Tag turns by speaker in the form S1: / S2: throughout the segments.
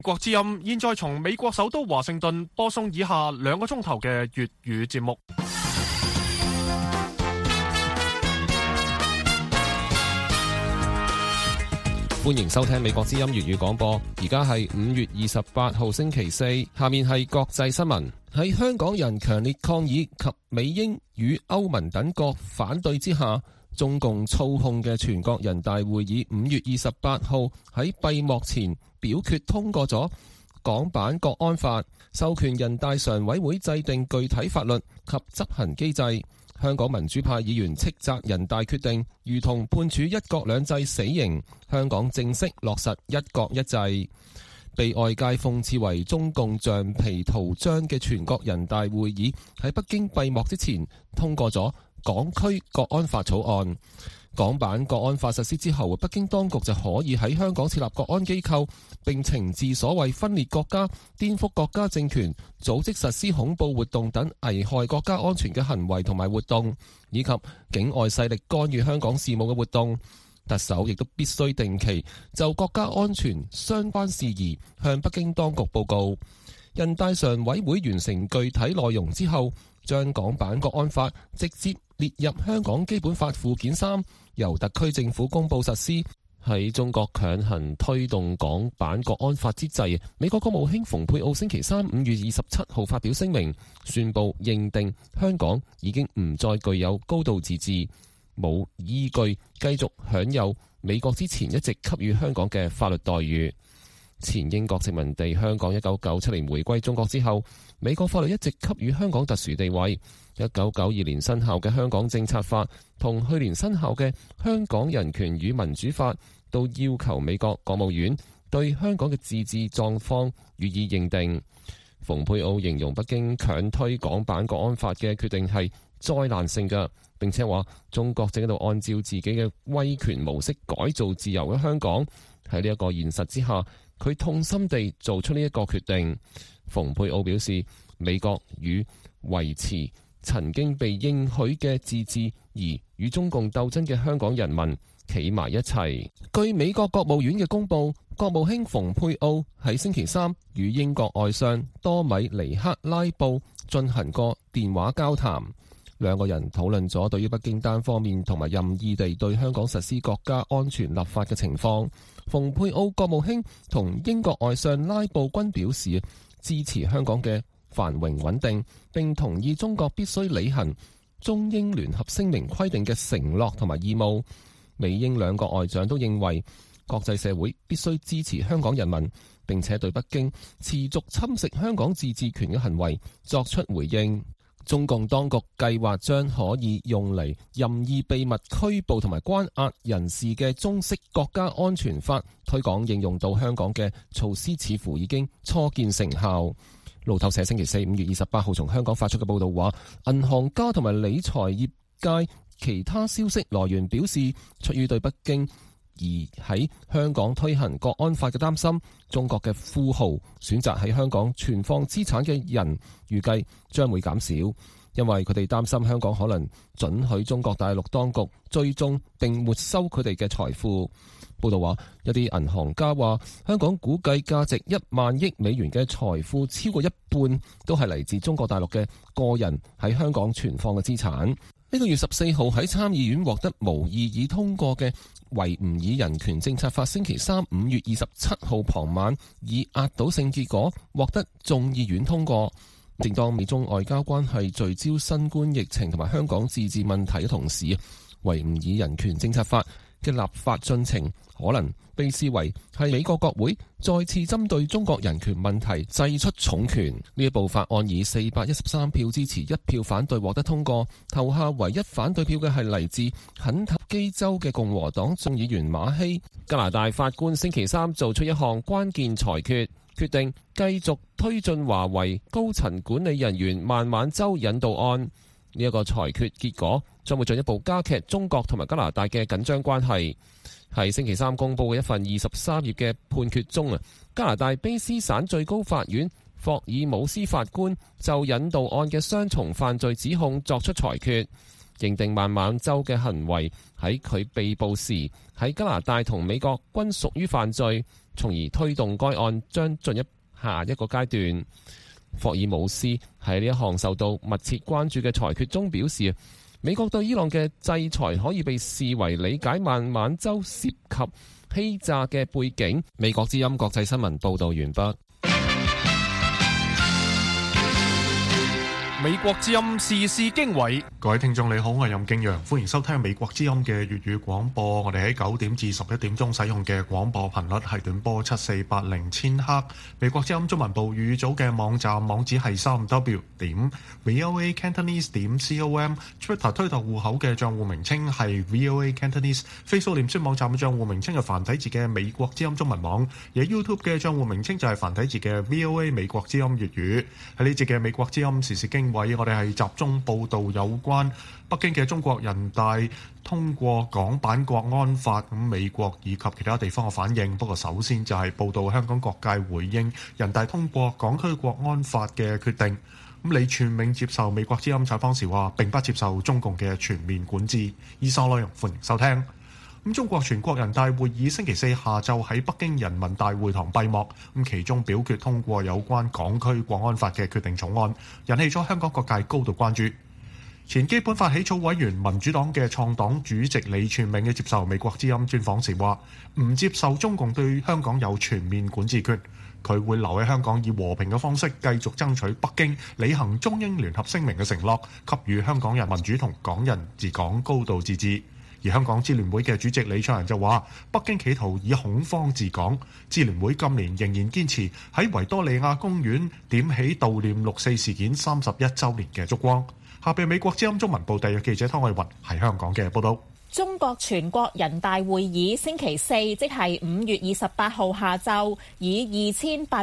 S1: 國之音現在從美國首都華盛頓播送以下2個鐘頭嘅粵語節目。
S2: 歡迎收聽美國之音粵語廣播，而家係5月28號星期四，下面係國際新聞。喺香港人強烈抗議及美英與歐盟等國反對之下，中共操控嘅全國人大會議5月28號喺閉幕前表決通過咗港版國安法，授權人大常委會制定具體法律及執行機制。香港民主派議員斥責人大決定如同判處一國兩制死刑，香港正式落實一國一制。被外界諷刺為中共橡皮圖章嘅全國人大會議喺北京閉幕之前通過咗港區國安法草案。港版國安法實施之後，北京當局就可以喺香港設立國安機構，並懲治所謂分裂國家、顛覆國家政權、組織實施恐怖活動等危害國家安全嘅行為同埋活動，以及境外勢力干預香港事務嘅活動。特首亦都必須定期就國家安全相關事宜向北京當局報告。人大常委會完成具體內容之後，將港版國安法直接列入香港基本法附件3，由特區政府公布實施。喺中國強行推動港版國安法之際，美國國務卿蓬佩奧星期三5月27號發表聲明，宣布認定香港已經唔再具有高度自治，冇依據繼續享有美國之前一直給予香港嘅法律待遇。前英國殖民地香港1997年回歸中國之後，美國法律一直給予香港特殊地位。1992年生效嘅香港政策法同去年生效嘅香港人權與民主法，都要求美國國務院對香港嘅自治狀況予以認定。蓬佩奧形容北京強推港版國安法嘅決定係災難性嘅，並且話中國正喺度按照自己嘅威權模式改造自由嘅香港。喺呢一個現實之下，佢痛心地做出呢一個決定。蓬佩奧表示，美國與維持曾經被應許嘅自治而與中共鬥爭嘅香港人民企埋一齊。據美國國務院嘅公佈，國務卿蓬佩奧喺星期三與英國外相多米尼克拉布進行過電話交談，兩個人討論咗對於北京單方面同埋任意地對香港實施國家安全立法嘅情況。蓬佩奧國務卿同英國外相拉布均表示支持香港嘅繁榮穩定，並同意中國必須履行中英聯合聲明規定嘅承諾同埋義務。美英兩個外長都認為國際社會必須支持香港人民，並且對北京持續侵蝕香港自治權嘅行為作出回應。中共當局計劃將可以用嚟任意秘密拘捕同埋關押人士嘅中式國家安全法推廣應用到香港嘅措施，似乎已經初見成效。路透社星期四5月28號從香港發出嘅報道話，銀行家同埋理財業界其他消息來源表示，出於對北京而喺香港推行國安法嘅擔心，中國嘅富豪選擇喺香港存放資產嘅人預計將會減少，因為佢哋擔心香港可能准許中國大陸當局追蹤並沒收佢哋嘅財富。報道話，一啲銀行家話，香港估計價值1萬億美元嘅財富超過一半都係嚟自中國大陸嘅個人喺香港存放嘅資產。呢個月14號喺參議院獲得無異議通過嘅維吾爾人權政策法，星期三5月27號傍晚以壓倒性結果獲得眾議院通過。正當美中外交關係聚焦新冠疫情同埋香港自治問題嘅同時，維吾爾人權政策法嘅立法進程可能被視為係美國國會再次針對中國人權問題祭出重拳。呢一部法案以413票支持、1票反對獲得通過。投下唯一反對票嘅係嚟自肯塔基州嘅共和黨眾議員馬希。加拿大法官星期三做出一項關鍵裁決，決定繼續推進華為高層管理人員孟晚舟引渡案。呢一個裁決結果將會進一步加劇中國同埋加拿大嘅緊張關係。喺星期三公佈嘅一份23頁嘅判決中，加拿大卑斯省最高法院霍爾姆斯法官就引渡案嘅雙重犯罪指控作出裁決，認定孟晚舟嘅行為喺佢被捕時喺加拿大同美國均屬於犯罪， 從而推動該案將進一下一個階段。霍爾姆斯喺呢一項受到密切關注嘅裁決中表示，美國對伊朗嘅制裁可以被視為理解孟晚舟涉及欺詐嘅背景。美國之音國際新聞報道完畢。
S1: 美國之音時事經緯，
S3: 各位聽眾你好，我係任敬陽，歡迎收聽美國之音嘅粵語廣播。我哋喺9點至11點鐘使用嘅廣播頻率係短波7480千赫。美國之音中文部粵語組嘅網站網址係3w.voacantonese.com，Twitter 推特戶口嘅賬戶名稱係 VOA Cantonese，Facebook 臉書網站嘅賬戶名稱係繁體字嘅美國之音中文網，而 YouTube 嘅賬戶名稱就係繁體字嘅 VOA 美國之音粵語。喺呢節嘅美國之音時事經緯，我哋係集中報導有關北京嘅中國人大通過港版國安法，咁美國以及其他地方嘅反應。不過首先就係報導香港各界回應人大通過港區國安法嘅決定。咁李柱銘接受美國之音採訪時話，並不接受中共嘅全面管治。以上內容歡迎收聽。中國全國人大會議星期四下晝喺北京人民大會堂閉幕，其中表決通過有關港區國安法嘅決定草案，引起咗香港各界高度關注。前基本法起草委員民主黨嘅創黨主席李柱銘嘅接受美國之音專訪時話，唔接受中共對香港有全面管治權，佢會留喺香港以和平嘅方式繼續爭取北京履行中英聯合聲明嘅承諾，給予香港人民主同港人治港高度自治。而香港支聯會嘅主席李卓人就話，北京企圖以恐慌治港。支聯會今年仍然堅持喺維多利亞公園點起悼念6·4事件31週年嘅燭光。下邊美國之音中文部特約記者湯愛雲喺香港嘅報道。
S4: 中國全國人大會議星期四，即係5月28號下晝，以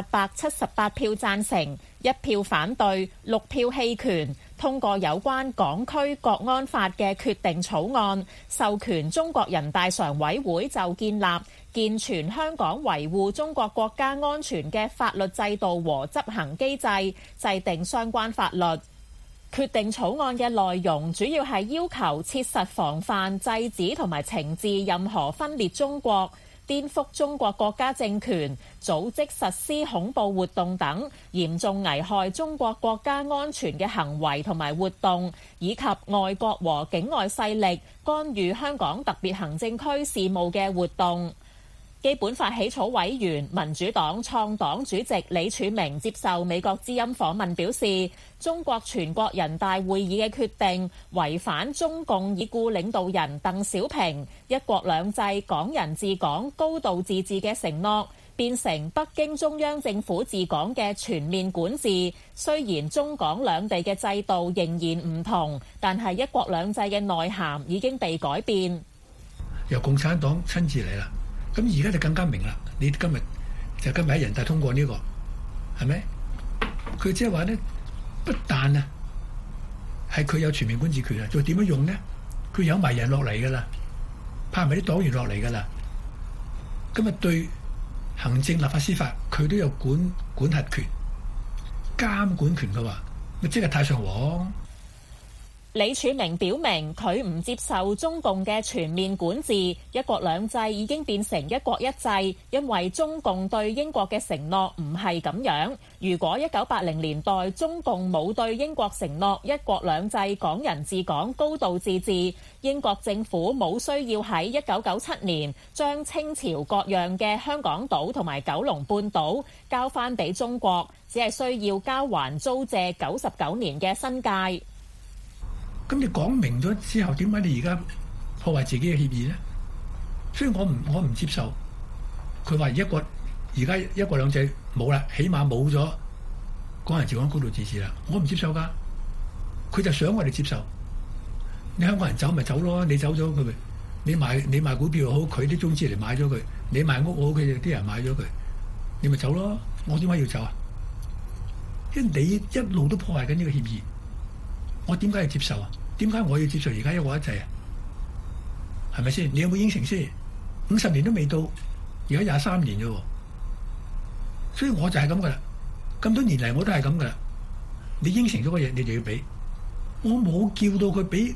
S4: 2878票贊成、1票反對、6票棄權，通過有關港區國安法嘅決定草案，授權中國人大常委會就建立健全香港維護中國國家安全嘅法律制度和執行機制，制定相關法律。決定草案嘅內容主要係要求切實防範、制止同埋懲治任何分裂中國、顛覆中國國家政權、組織實施恐怖活動等嚴重危害中國國家安全嘅行為同埋活動，以及外國和境外勢力干預香港特別行政區事務嘅活動。基本法起草委員民主黨創黨主席李柱銘接受美國之音訪問表示，中國全國人大會議嘅決定違反中共已故領導人鄧小平一國兩制、港人治港、高度自治嘅承諾，變成北京中央政府治港嘅全面管治。雖然中港兩地嘅制度仍然唔同，但係一國兩制嘅內涵已經被改變。
S5: 由共產黨親自嚟啦。咁而家就更加明啦！你今日喺人大通過呢個，係咪？佢即係話咧，不但啊係佢有全面管治權啊，仲點樣用呢？佢有埋人落嚟噶啦，派埋啲黨員落嚟噶啦。今日對行政、立法、司法，佢都有管轄權、監管權嘅話，咪即係太上皇。
S4: 李柱銘表明佢唔接受中共嘅全面管治，一國兩制已經變成一國一制，因為中共對英國嘅承諾唔係咁樣。如果1980年代中共冇對英國承諾一國兩制、港人治港、高度自治，英國政府冇需要喺1997年將清朝各樣嘅香港島同埋九龍半島交翻俾中國，只係需要交還租借99年嘅新界。
S5: 咁你講明咗之後，點解你而家破壞自己嘅協議呢？所以我唔接受。佢話而家一國兩制冇啦，起碼冇咗港人治港高度自治啦。我唔接受噶。佢就想我哋接受。你香港人走咪走咯，你走咗佢咪，你賣股票又好，佢啲中資嚟買咗佢，你賣屋好，佢哋啲人買咗佢，你咪走咯。我點解要走啊？因為你一路都破壞緊呢個協議，我點解要接受啊？點解我要接受而家一國一制啊？係咪先？你有冇應承先？50年都未到，而家23年啫喎。所以我就係咁噶啦，咁多年嚟我都係咁噶啦。你應承咗嘅嘢，你就要俾。我冇叫到佢俾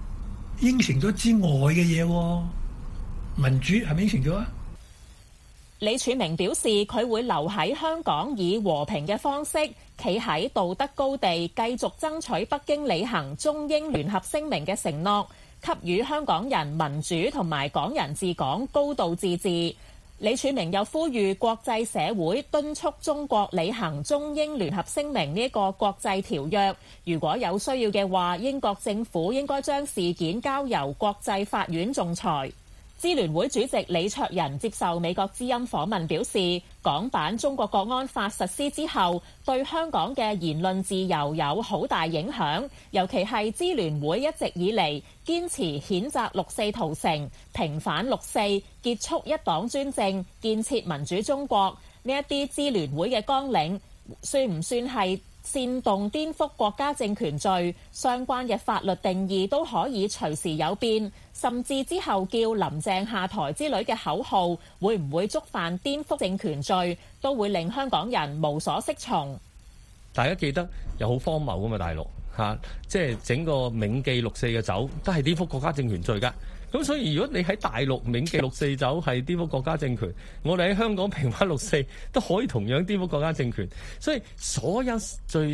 S5: 應承咗之外嘅嘢喎。民主係咪應承咗啊？
S4: 李柱銘表示，佢會留喺香港以和平嘅方式，企喺道德高地，繼續爭取北京履行中英聯合聲明嘅承諾，給予香港人民主同埋港人治港、高度自治。李柱銘又呼籲國際社會敦促中國履行中英聯合聲明呢一個國際條約，如果有需要嘅話，英國政府應該將事件交由國際法院仲裁。支聯會主席李卓人接受美國之音訪問表示，港版中國國安法實施之後，對香港嘅言論自由有好大影響，尤其係支聯會一直以嚟堅持譴責六四屠城、平反六四、結束一黨專政、建設民主中國呢一啲支聯會嘅綱領，算唔算係煽動顛覆國家政權罪？相關嘅法律定義都可以隨時有變，甚至之後叫林鄭下台之類嘅口號，會唔會觸犯顛覆政權罪，都會令香港人無所適從。
S6: 大家記得有好荒謬㗎嘛，大陸即係整個銘記六四嘅酒都係顛覆國家政權罪㗎。咁所以如果你喺大陸銘記六四酒係顛覆國家政權，我哋喺香港平反六四都可以同樣顛覆國家政權。所以所有最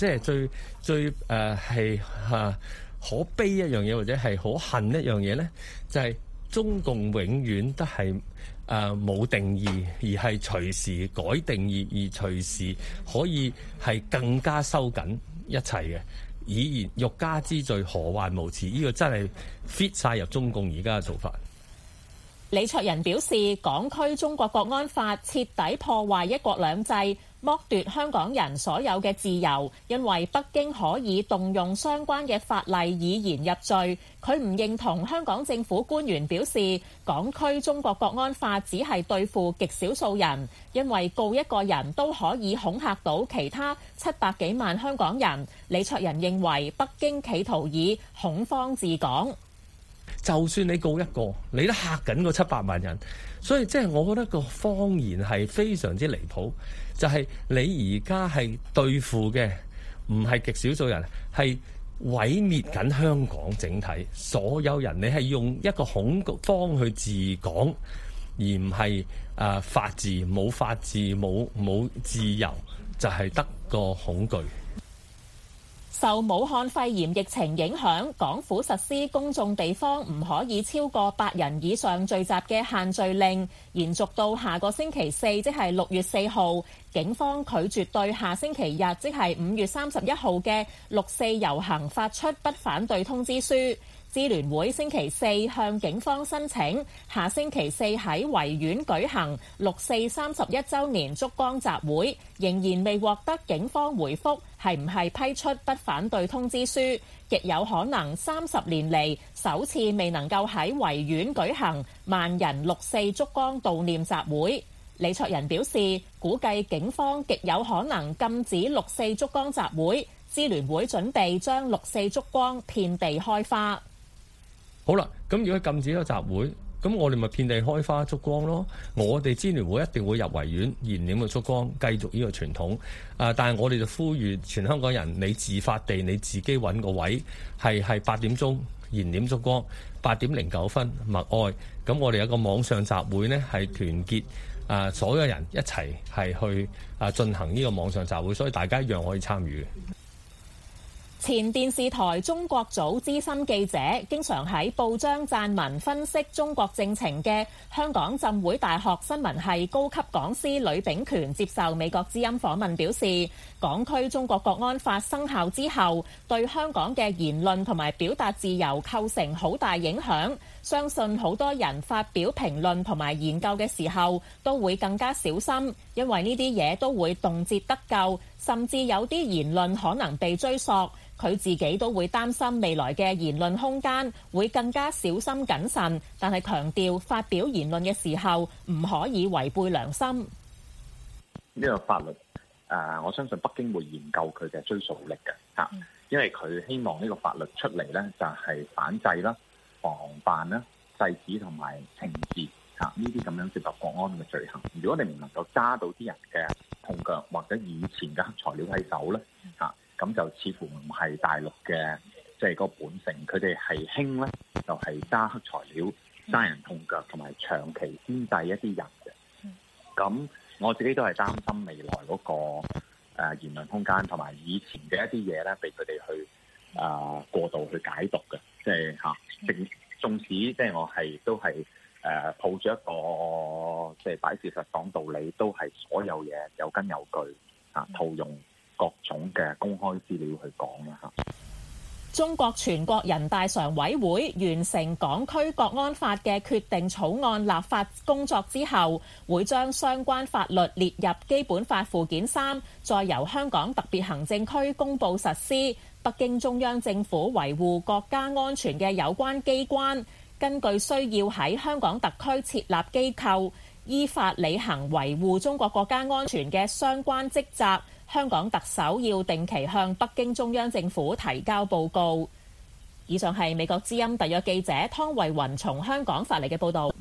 S6: 係可悲一樣嘢，或者係可恨一樣嘢咧，就係中共永遠都係冇定義，而係隨時改定義，而隨時可以係更加收緊一切嘅。以言欲加之罪，何患無辭？呢個真係 fit 晒入中共而家嘅做法。
S4: 李卓人表示，港區中國國安法徹底破壞一國兩制，剝奪香港人所有嘅自由，因為北京可以動用相關嘅法例以言入罪。佢唔認同香港政府官員表示，港區中國國安法只係對付極少數人，因為告一個人都可以恐嚇到其他700幾萬香港人。李卓人認為北京企圖以恐慌治港。
S6: 就算你告一個，你都嚇緊個700萬人，所以即係我覺得個謊言係非常之離譜。就係你而家係對付嘅唔係極少數人，係毀滅緊香港整體所有人。你係用一個恐慌去治港，而唔係法治。冇法治，冇自由，就係得個恐懼。
S4: 受武漢肺炎疫情影響，港府實施公眾地方唔可以超過8人以上聚集嘅限聚令，延續到下個星期四，即係6月4號。警方拒絕對下星期日，即係5月31號嘅6四遊行發出不反對通知書。支聯會星期四向警方申請，下星期四喺維園舉行6四31週年燭光集會，仍然未獲得警方回覆係唔係批出不反對通知書，極有可能30年嚟首次未能夠喺維園舉行萬人6四燭光悼念集會。李卓人表示，估計警方極有可能禁止6四燭光集會，支聯會準備將6四燭光遍地開花。
S6: 好啦，咁如果禁止咗集會，咁我哋咪遍地開花燭光咯。我哋支聯會一定會入維園燃點嘅燭光，繼續呢個傳統。但係我哋就呼籲全香港人，你自發地你自己揾個位，係8點鐘燃點燭光，8點09分默哀。咁我哋有個網上集會呢，係團結所有人一齊係去進行呢個網上集會，所以大家一樣可以參與。
S4: 前電視台中國組資深記者，經常喺報章撰文分析中國政情嘅香港浸會大學新聞系高級講師呂秉權接受美國之音訪問表示，港區中國國安法生效之後，對香港嘅言論同埋表達自由構成好大影響，相信好多人發表評論同埋研究嘅時候都會更加小心，因為呢啲嘢都會動輒得咎，甚至有啲言論可能被追溯。佢自己都會擔心未來嘅言論空間會更加小心謹慎，但係強調發表言論嘅時候唔可以違背良心。
S7: 呢個法律我相信北京會研究佢嘅追溯力嘅，因為佢希望呢個法律出嚟呢，就係反制啦、防範啦、制止同埋懲治呢啲咁樣涉及國安嘅罪行。如果你唔能夠揸到啲人嘅痛腳或者以前嘅黑材料喺手呢，咁就似乎唔係大陸嘅即係個本性。佢哋係興咧，就係揸黑材料、揸人痛腳，同埋長期牽制一啲人嘅。 咁我自己都係擔心未來嗰個言論空間同埋以前嘅一啲嘢咧，被佢哋去過度去解讀嘅，即係縱使即係我都係抱住一個即係擺事實講道理，都係所有嘢有根有據套用各種嘅公開資料去講啦嚇。
S4: 中國全國人大常委會完成港區國安法嘅決定草案立法工作之後，會將相關法律列入基本法附件3，再由香港特別行政區公佈實施。北京中央政府維護國家安全嘅有關機關，根據需要喺香港特區設立機構，依法履行維護中國國家安全嘅相關職責。香港特首要定期向北京中央政府提交報告。以上係美國之音特約記者湯慧雲從香港發嚟嘅報導。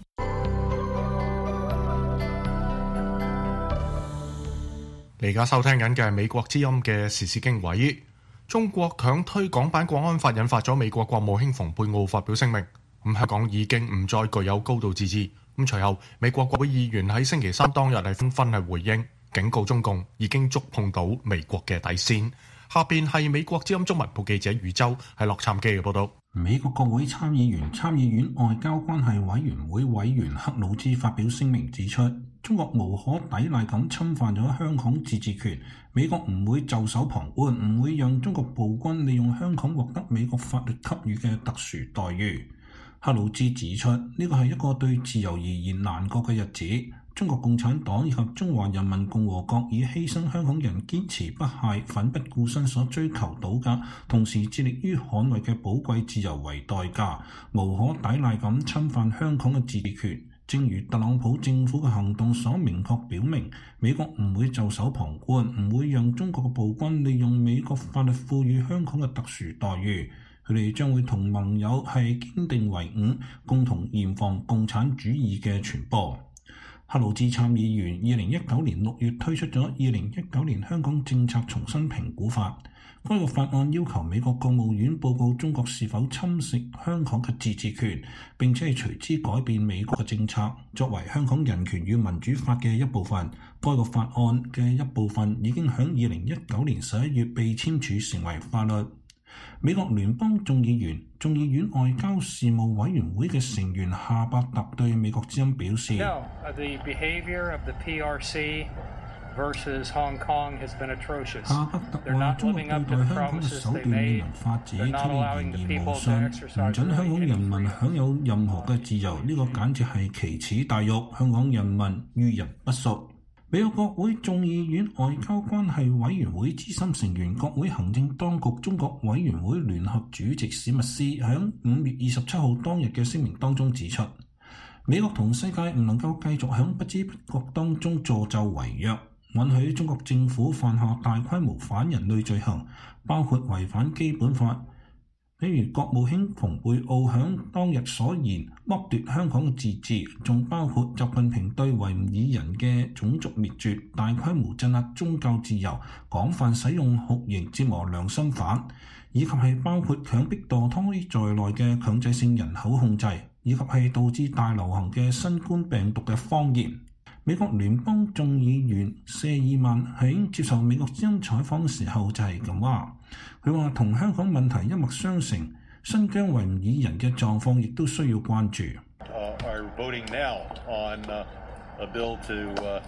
S3: 你而家收聽緊嘅係美國之音嘅時事經緯。中國強推港版國安法引發咗美國國務卿蓬佩奧發表聲明，香港已經唔再具有高度自治。隨後美國國會議員喺星期三當日係紛紛係回應，警告中共已經觸碰到美國嘅底線。下邊係美國之音中文部記者宇宙喺洛杉磯嘅報道。
S8: 美國國會參議員參議院外交關係委員會委員克魯茲發表聲明指出，中國無可抵賴咁侵犯咗香港自治權，美國唔會袖手旁觀，唔會讓中國暴君利用香港獲得美國法律給予嘅特殊待遇。克魯茲指出，呢個係一個對自由而言難過嘅日子。中國共產黨以及中華人民共和國以犧牲香港人堅持不懈、奮不顧身所追求到嘅，同時致力於捍衛嘅寶貴自由為代價，無可抵賴咁侵犯香港嘅自治權。正如特朗普政府嘅行動所明確表明，美國唔會袖手旁觀，唔會讓中國嘅暴君利用美國法律賦予香港嘅特殊待遇。佢哋將會同盟友係堅定為伍，共同嚴防共產主義嘅傳播。克魯茲參議員2019年6月推出咗2019年香港政策重新評估法，該個法案要求美國國務院報告中國是否侵蝕香港嘅自治權，並且係隨之改變美國嘅政策，作為香港人權與民主法嘅一部分。該個法案嘅一部分已經喺2019年11月被簽署成為法律。美國聯邦眾議員眾議院外交事務委員會嘅成員夏伯特對美國之音表示：No, the behavior of the PRC versus Hong Kong has been atrocious. 夏伯特話：中國對待香港嘅手段未能法治，佢哋言而無信，唔准香港人民享有任何嘅自由，呢個簡直係奇恥大辱，香港人民於人不淑。美國國會眾議院外交關係委員會資深成員、國會行政當局中國委員會聯合主席史密斯喺5月27號當日嘅聲明當中指出，美國同世界唔能夠繼續喺不知不覺當中助紂為虐，允許中國政府犯下大規模反人類罪行，包括違反基本法。比如國務卿蓬佩奧響當日所言剝奪香港嘅自治，仲包括習近平對維吾爾人嘅種族滅絕、大規模鎮壓宗教自由、廣泛使用酷刑折磨良心犯，以及係包括強迫墮胎在內嘅強制性人口控制，以及係導致大流行嘅新冠病毒嘅謊言。美國聯邦眾議員謝爾曼喺接受美國之音採訪嘅時候就係咁話，佢話同香港問題一脈相承，新疆維吾爾人嘅狀況亦都需要關注。
S9: Are voting now on a bill to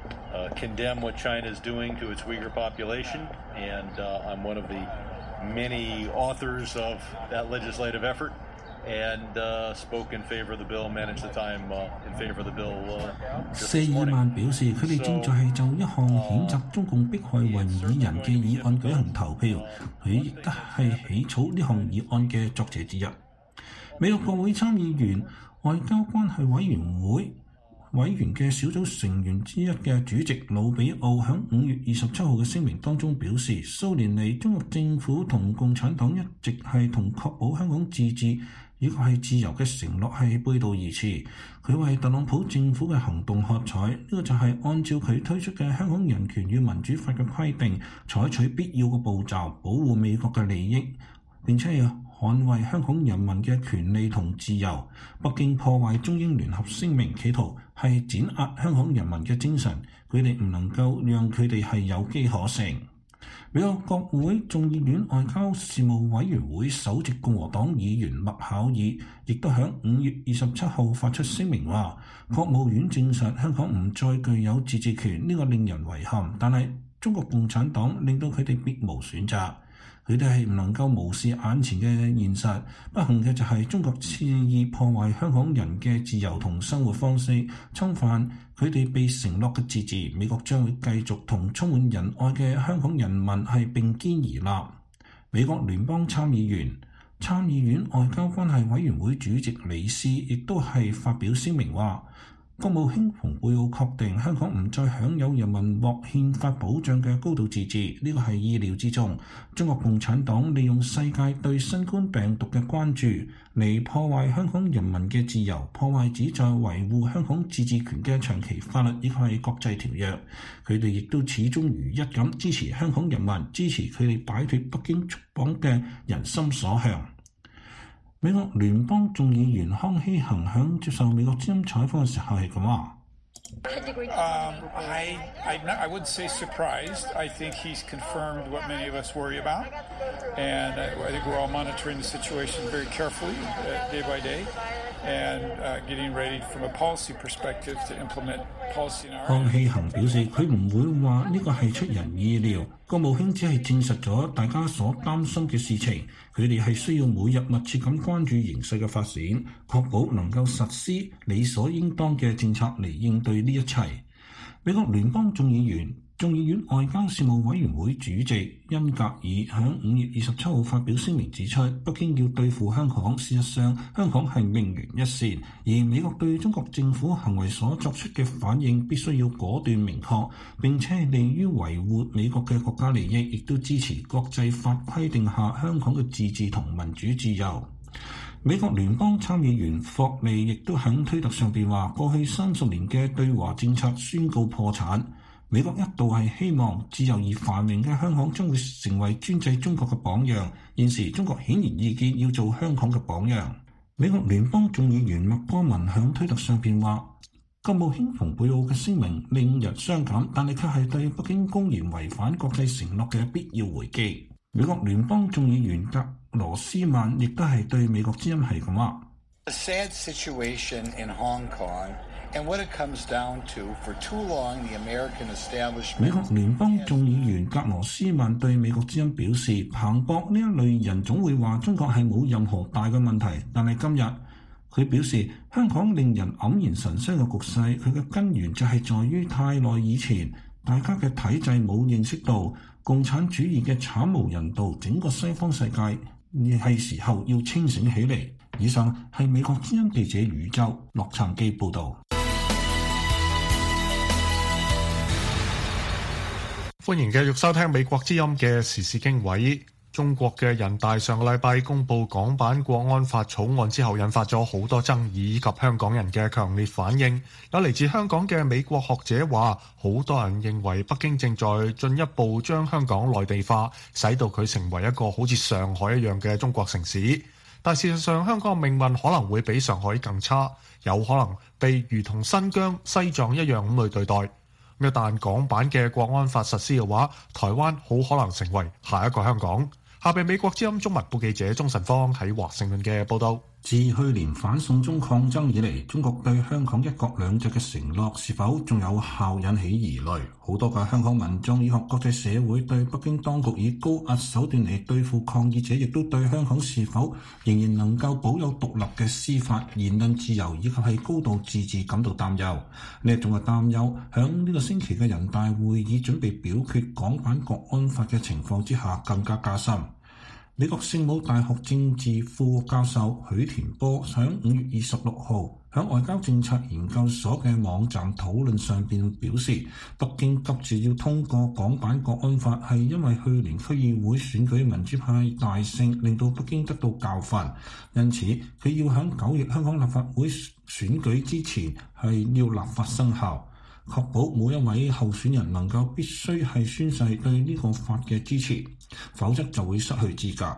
S9: condemn what China is doing to its Uyghur population, and I'm one of the many authors of that legislative effort. And spoke in favor of the bill, managed the time in favor of the bill.
S8: 謝爾曼表示，佢哋正在係就一項譴責中共迫害維吾爾人嘅議案舉行投票，佢亦都係起草呢項議案嘅作者之一。美國國會參議員外交關係委員會委員嘅小組成員之一嘅主席魯比奧喺5月27號嘅聲明當中表示，數年嚟中國政府同共產黨一直係同確保香港自治以及係自由嘅承諾係背道而馳。佢為特朗普政府嘅行動喝彩，呢個就係按照佢推出嘅香港人權與民主法嘅規定，採取必要嘅步驟保護美國嘅利益，並且係捍衛香港人民嘅權利同自由。北京破壞中英聯合聲明，企圖係碾壓香港人民嘅精神，佢哋唔能夠讓佢哋係有機可乘。美國國會眾議院外交事務委員會首席共和黨議員麥考爾亦都喺5月27號發出聲明話，國務院證實香港唔再具有自治權，呢個令人遺憾，但係中國共產黨令到佢哋別無選擇。佢哋係唔能夠無視眼前嘅現實，不幸嘅就係中國肆意破壞香港人嘅自由同生活方式，侵犯佢哋被承諾嘅自治。美國將會繼續同充滿仁愛嘅香港人民係並肩而立。美國聯邦參議院外交關係委員會主席李斯亦都係發表聲明話，國務卿蓬佩奧確定香港唔再享有人民獲憲法保障嘅高度自治，呢個係意料之中。中國共產黨利用世界對新冠病毒嘅關注嚟破壞香港人民嘅自由，破壞旨在維護香港自治權嘅長期法律以及係國際條約。佢哋亦都始終如一咁支持香港人民，支持佢哋擺脫北京束綁嘅人心所向。美國聯邦眾議員康希恒響接受美國之音採訪嘅時候係咁話。
S10: I wouldn't say surprised. I think he's confirmed what many of us worry about. And I think we're all monitoring the situation very carefully, day by day, and getting ready from a policy perspective to implement policy in our area.
S8: 康希恒表示，佢唔會話呢個係出人意料。國務卿只係證實咗大家所擔心嘅事情，佢哋係需要每日密切咁關注形勢嘅發展，確保能夠實施理所應當嘅政策嚟應對呢一切。美國聯邦眾議院外交事務委員會主席恩格爾喺5月27號發表聲明指出，北京要對付香港，事實上香港係命懸一線，而美國對中國政府行為所作出嘅反應必須要果斷明確，並且利於維護美國嘅國家利益，亦都支持國際法規定下香港嘅自治同民主自由。美國聯邦參議員霍利亦都喺推特上邊話，過去30年嘅對華政策宣告破產。美國一度係希望自由而繁榮嘅香港將會成為專制中國嘅榜樣，現時中國顯然意見要做香港嘅榜樣。美國聯邦眾議員麥戈文喺推特上邊話，國務卿蓬佩奧嘅聲明令人傷感，但係卻係對北京公然違反國際承諾嘅必要回擊。美國聯邦眾議員格羅斯曼亦都係對美國之音係咁話。
S11: A sad situation in Hong Kong. And what it comes down to, for too long, the American establishment.
S8: 美國聯邦眾議員格羅斯曼對美國之音表示，彭博呢一類人總會話中國係冇任何大嘅問題，但係今日佢表示香港令人黯然神傷嘅局勢，佢嘅根源就係在於太耐以前大家嘅體制冇認識到共產主義嘅慘無人道，整個西方世界係時候要清醒起嚟。以上係美國之音記者宇宙洛杉磯報導。
S3: 歡迎繼續收聽美國之音嘅時事經緯。中國嘅人大上個禮拜公布港版國安法草案之後，引發咗好多爭議以及香港人嘅強烈反應。有嚟自香港嘅美國學者話，好多人認為北京正在進一步將香港內地化，使到佢成為一個好似上海一樣嘅中國城市。但事實上，香港嘅命運可能會比上海更差，有可能被如同新疆、西藏一樣咁去對待。一旦港版嘅國安法實施嘅話，台灣好可能成為下一個香港。下邊美國之音中文部記者鍾晨芳喺華盛頓嘅報道。
S8: 自去年反送中抗爭以嚟，中國對香港一國兩制嘅承諾是否仲有效引起疑慮。好多嘅香港民眾以及國際社會對北京當局以高壓手段嚟對付抗議者，亦都對香港是否仍然能夠保有獨立嘅司法、言論自由以及係高度自治感到擔憂。呢一種嘅擔憂響呢個星期嘅人大會議準備表決港版國安法嘅情況之下更加深。美國聖母大學政治副教授許田波喺5月26號喺外交政策研究所嘅網站討論上邊表示，北京急住要通過港版國安法係因為去年區議會選舉民主派大勝，令到北京得到教訓，因此佢要喺9月香港立法會選舉之前係要立法生效，確保每一位候選人能夠必須係宣誓對呢個法嘅支持，否則就會失去資格。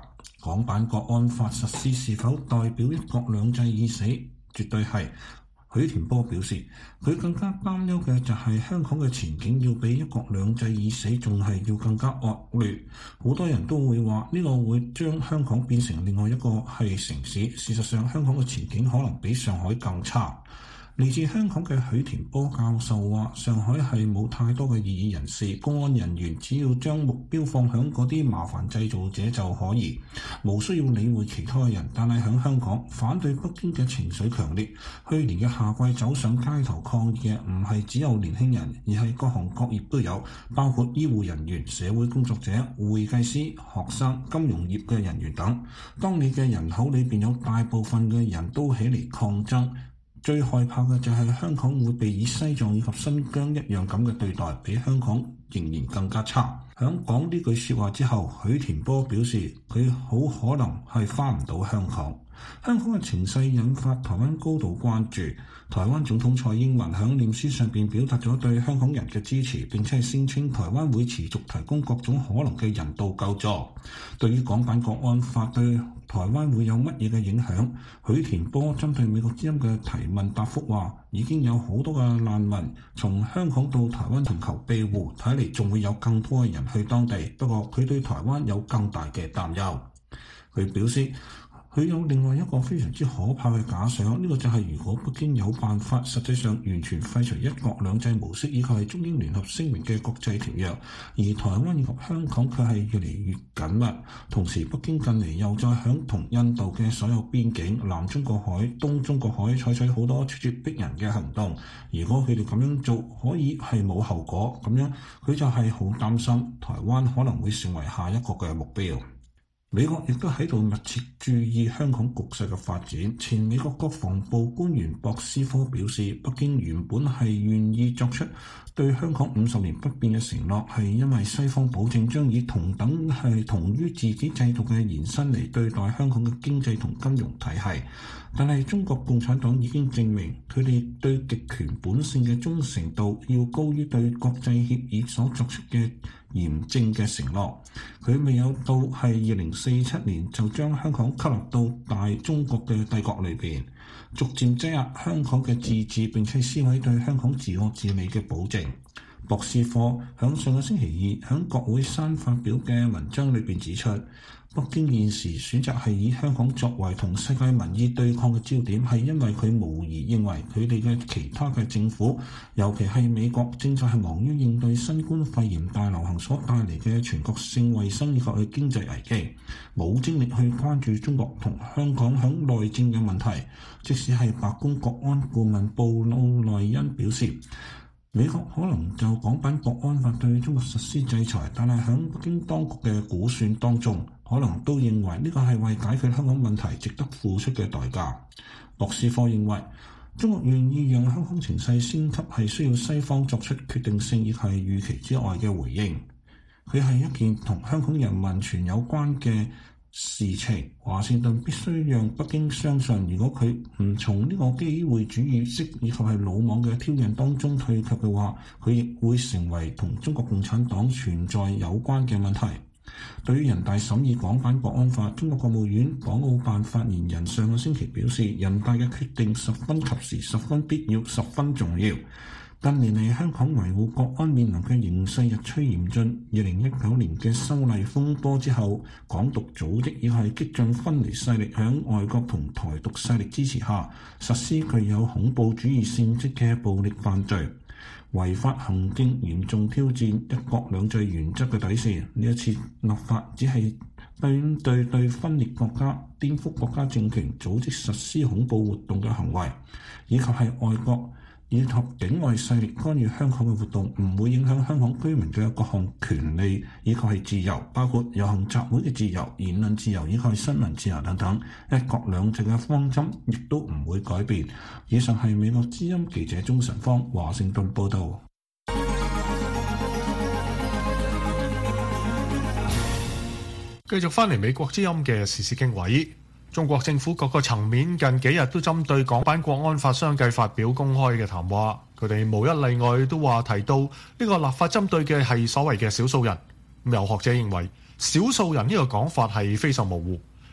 S8: 港版國安法實施是否代表一國兩制已死？絕對係。許田波表示，佢更加擔憂嘅就係香港嘅前景要比一國兩制已死仲係要更加惡劣。好多人都會話呢個會將香港變成另外一個係城市。事實上，香港嘅前景可能比上海更差。嚟自香港嘅許田波教授話，上海係冇太多嘅異議人士，公安人員只要將目標放響嗰啲麻煩製造者就可以，無需要理會其他嘅人。但係響香港，反對北京嘅情緒強烈。去年嘅夏季走上街頭抗議嘅唔係只有年輕人，而係各行各業都有，包括醫護人員、社會工作者、會計師、學生、金融業嘅人員等。當你嘅人口裏邊有大部分嘅人都起嚟抗爭，最害怕嘅就係香港會被以西藏以及新疆一樣咁嘅對待，比香港仍然更加差。響講呢句説話之後，許田波表示佢好可能係返唔到香港。香港嘅情勢引發台灣高度關注。台灣總統蔡英文響臉書上邊表達咗對香港人嘅支持，並且係聲稱台灣會持續提供各種可能嘅人道救助。對於港版國安法對台灣會有乜嘢嘅影響？許田波針對美國之音嘅提問答覆話，已經有好多嘅難民從香港到台灣尋求庇護，睇嚟仲會有更多嘅人去當地。不過佢對台灣有更大嘅擔憂。佢表示，佢有另外一個非常之可怕嘅假想，呢個就係如果北京有辦法實際上完全廢除一國兩制模式，以及係中英聯合聲明嘅國際條約，而台灣以及香港卻係越嚟越緊密。同時，北京近嚟又再響同印度嘅所有邊境、南中國海、東中國海採取好多咄咄逼人嘅行動。如果佢哋咁樣做可以係冇後果，咁樣佢就係好擔心台灣可能會成為下一個嘅目標。美國亦都喺度密切注意香港局勢嘅發展。前美國國防部官員博斯科表示，北京原本係願意作出對香港50年不變嘅承諾，係因為西方保證將以同等係同於自己制度嘅延伸嚟對待香港嘅經濟同金融體系。但係中國共產黨已經證明，佢哋對極權本性嘅忠誠度要高於對國際協議所作出嘅嚴正嘅承諾。佢未有到係2047年就將香港吸納到大中國嘅帝國裏邊，逐漸擠壓香港嘅自治，並且撕毀對香港自我治理嘅保證。博斯科響上個星期二響國會山發表嘅文章裏邊指出，北京現時選擇係以香港作為同世界民意對抗嘅焦點，係因為佢無疑認為佢哋嘅其他嘅政府，尤其係美國，正在係忙於應對新冠肺炎大流行所帶嚟嘅全國性衛生以及係經濟危機，冇精力去關注中國同香港響內戰嘅問題。即使係白宮國安顧問布魯內恩表示，美國可能就港版國安法對中國實施制裁，但係響北京當局嘅估算當中，可能都認為呢個係為解決香港問題值得付出嘅代價。博斯科認為，中國願意讓香港情勢升級係需要西方作出決定性亦係預期之外嘅回應。佢係一件同香港人民全有關嘅事情，華盛頓必須讓北京相信，如果佢唔從呢個機會主義式以及係魯莽嘅挑釁當中退卻嘅話，佢亦會成為同中國共產黨存在有關嘅問題。對於人大審議港版國安法，中國國務院港澳辦發言人上個星期表示，人大嘅決定十分及時、十分必要、十分重要。近年嚟，香港維護國安面臨嘅形勢日趨嚴峻。2019年嘅修例風波之後，港獨組織亦係激進分離勢力響外國同台獨勢力支持下，實施具有恐怖主義性質嘅暴力犯罪，違法行徑嚴重挑戰一國兩制原則嘅底線。呢一次立法只係對分裂國家、顛覆國家政權、組織實施恐怖活動嘅行為，以及係外國以及境外勢力干預香港嘅活動，唔會影響香港居民嘅各項權利以及係自由，包括遊行集會嘅自由、言論自由以及係新聞自由等等。一國兩制嘅方針亦都唔會改變。以上係美國之音記者鍾晨芳華盛頓報導。
S3: 繼續翻嚟美國之音嘅時事經緯。中國政府各個層面近幾日都針對港版國安法相繼發表公開嘅談話，佢哋無一例外都話提到呢個立法針對嘅係所謂嘅少數人。咁有學者認為少數人呢個講法係非常模糊，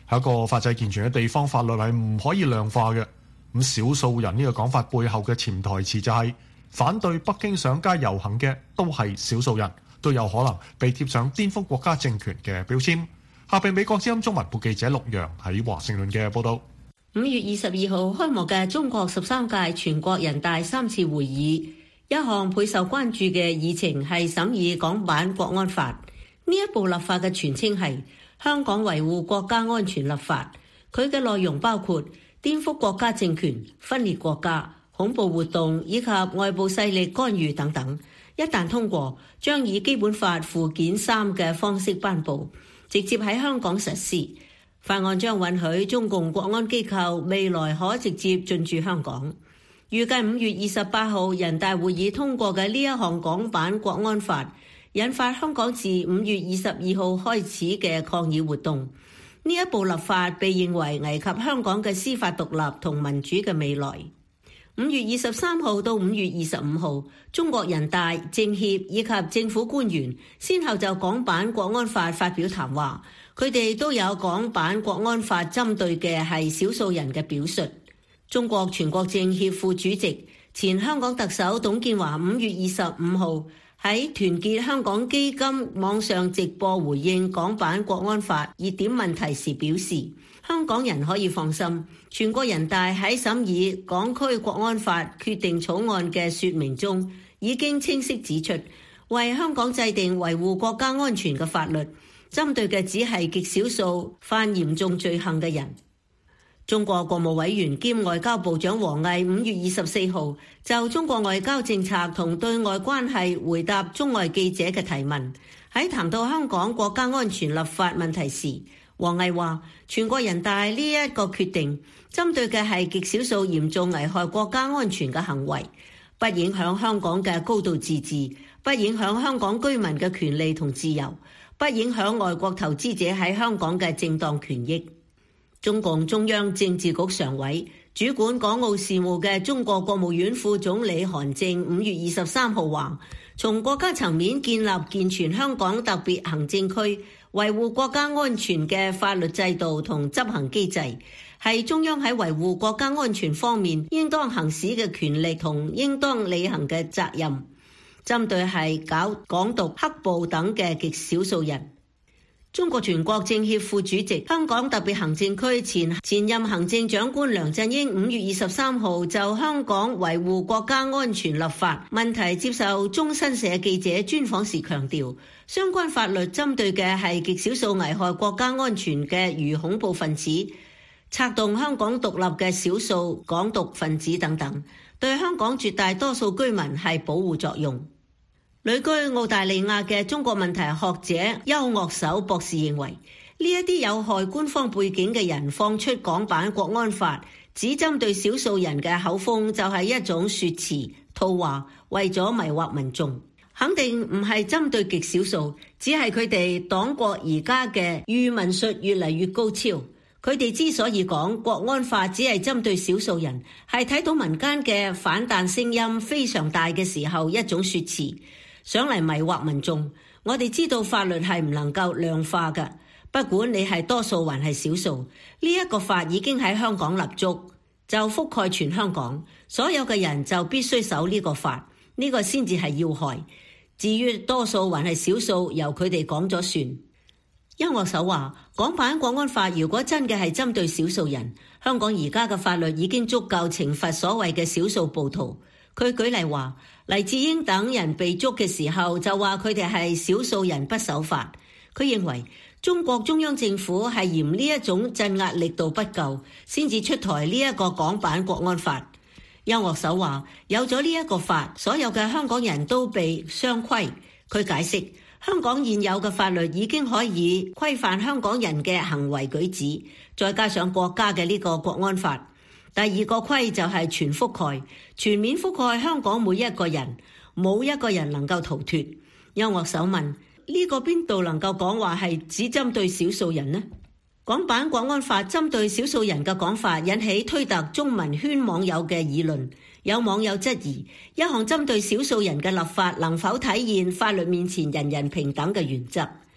S3: 喺一個法制健全嘅地方，法律係唔可以量化嘅。咁少數人呢個講法背後嘅潛台詞就係反對北京上街遊行嘅都係少數人，都有可能被貼上顛覆國家政權嘅標籤。下邊美國之音中文部記者陸陽喺華盛頓嘅報導。
S12: 5月22號開幕嘅中國13屆全國人大3次會議，一項備受關注嘅議程係審議港版國安法。呢一部立法嘅全稱係香港維護國家安全立法，佢嘅內容包括顛覆國家政權、分裂國家、恐怖活動以及外部勢力干預等等。一旦通過，將以基本法附件3嘅方式頒布，直接喺香港實施。法案將允許中共國安機構未來可直接進駐香港。預計5月28號人大會議通過嘅呢一項港版國安法，引發香港自5月22號開始嘅抗議活動。呢一部立法被認為危及香港嘅司法獨立同民主嘅未來。5月23號到5月25號，中國人大、政協以及政府官員先後就港版國安法發表談話，佢哋都有港版國安法針對嘅係少數人嘅表述。中國全國政協副主席、前香港特首董建華5月25號喺團結香港基金網上直播回應港版國安法熱點問題時表示，香港人可以放心，全國人大喺審議港區國安法決定草案嘅說明中，已經清晰指出，為香港制定維護國家安全嘅法律，針對嘅只係極少數犯嚴重罪行嘅人。中國國務委員兼外交部長王毅5月24號就中國外交政策同對外關係回答中外記者嘅提問。喺談到香港國家安全立法問題時，王毅話：全國人大呢一個決定針對嘅係極少數嚴重危害國家安全嘅行為，不影響香港嘅高度自治，不影響香港居民嘅權利同自由，不影響外國投資者喺香港嘅正當權益。中共中央政治局常委、主管港澳事務嘅中國國務院副總理韓正5月23號話：從國家層面建立健全香港特別行政區維護國家安全嘅法律制度同執行機制，係中央喺維護國家安全方面應當行使嘅權力同應當履行嘅責任。針對係搞港獨、黑暴等嘅極少數人。中國全國政協副主席、香港特別行政區前任行政長官梁振英5月23號就香港維護國家安全立法問題接受中新社記者專訪時強調，相關法律針對嘅係極少數危害國家安全嘅如恐怖分子、策動香港獨立嘅少數港獨分子等等，對香港絕大多數居民係保護作用。旅居澳大利亞嘅中國問題學者邱岳守博士認為，呢一啲有害官方背景嘅人放出港版國安法，只針對少數人嘅口風就係一種說辭、套話，為咗迷惑民眾。肯定唔係針對極少數，只係佢哋黨國而家嘅預民術越嚟越高超。佢哋之所以講國安法只係針對少數人，係睇到民間嘅反彈聲音非常大嘅時候，一種說辭。想嚟迷惑民眾，我哋知道法律係唔能夠量化嘅，不管你係多數還係少數，呢一個法已經喺香港立足，就覆蓋全香港，所有嘅人就必須守呢個法，呢個先至係要害。至於多數還係少數，由佢哋講咗算。邱岳守話，港版國安法如果真嘅係針對少數人，香港而家嘅法律已經足夠懲罰所謂嘅少數暴徒。佢舉例話，黎智英等人被捉嘅時候就話佢哋係少數人不守法。佢認為中國中央政府係嫌呢一種鎮壓力度不夠，先至出台呢一個港版國安法。邱岳守話，有咗呢一個法，所有嘅香港人都被雙規。佢解釋，香港現有嘅法律已經可以規範香港人嘅行為舉止，再加上國家嘅呢個國安法。第二個規就係全覆蓋，全面覆蓋香港每一個人，冇一個人能夠逃脫。邱岳守問，呢個邊度能夠講話係只針對少數人呢？港版國安法針對少數人嘅講法引起推特中文圈網友嘅議論，有網友質疑，一項針對少數人嘅立法能否體現法律面前人人平等嘅原則？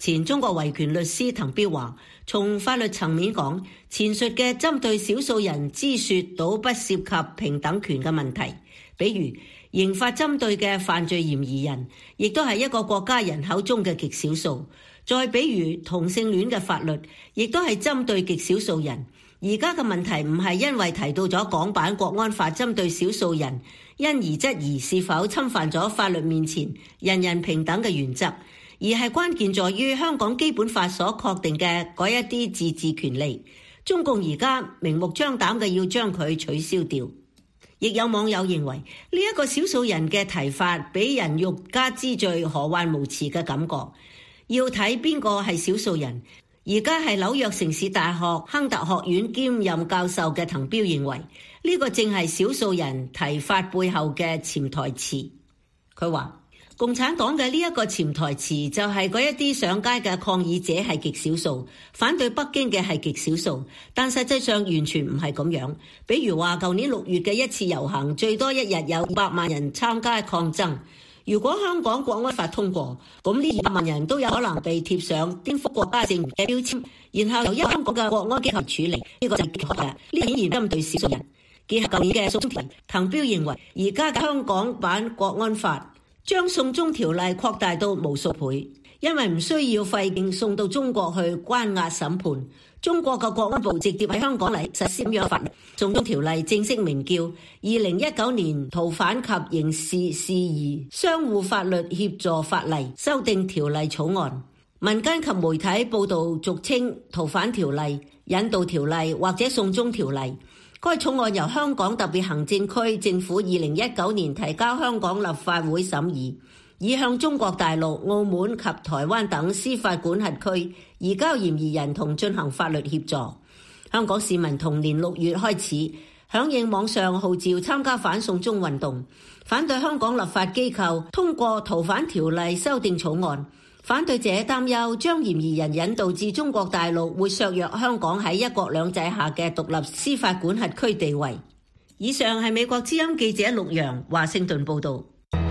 S12: 前中國維權律師滕彪話，從法律層面講，前述嘅針對少數人之說倒不涉及平等權嘅問題，比如刑法針對嘅犯罪嫌疑人，亦都係一個國家人口中嘅極少數。再比如同性戀嘅法律，亦都係針對極少數人。而家嘅問題唔係因為提到咗港版國安法針對少數人，因而質疑是否侵犯咗法律面前人人平等嘅原則，而係關鍵在於香港基本法所確定嘅嗰一啲自治權利，中共而家明目張膽嘅要將佢取消掉。亦有網友認為呢一個少數人嘅提法俾人欲加之罪何患無辭嘅感覺，要睇邊個係少數人。而家係紐約城市大學亨特學院兼任教授嘅滕彪認為，呢個正係少數人提法背後嘅潛台詞。佢話共產黨嘅呢一個潛台詞就係嗰一啲上街嘅抗議者係極少數，反對北京嘅係極少數，但實際上完全唔係咁樣。比如話舊年6月嘅一次遊行，最多一日有200萬人參加抗爭。如果香港國安法通過，咁呢200萬人都有可能被貼上顛覆國家政權嘅標籤，然後由香港嘅國安機構處理，呢個就係極惡嘅。呢顯然針對少數人。結合舊年嘅送中條例，滕彪認為而家嘅香港版國安法將送中條例擴大到無數倍，因為唔需要費勁送到中國去關押審判。中國嘅國安部直接喺香港嚟實施咁樣法律。送中條例正式名叫《2019年逃犯及刑事事宜相互法律協助法例修訂條例草案》。民間及媒體報道俗稱逃犯條例、引渡條例或者送中條例。該草案由香港特別行政區政府2019年提交香港立法會審議，已向中國大陸、澳門及台灣等司法管轄區移交嫌疑人同進行法律協助。香港市民同年6月開始響應網上號召參加反送中運動，反對香港立法機構通過逃犯條例修訂草案。反對者擔憂將嫌疑人引渡至中國大陸會削弱香港喺一國兩制下嘅獨立司法管轄區地位。以上係美國之音記者陸洋華盛頓報導。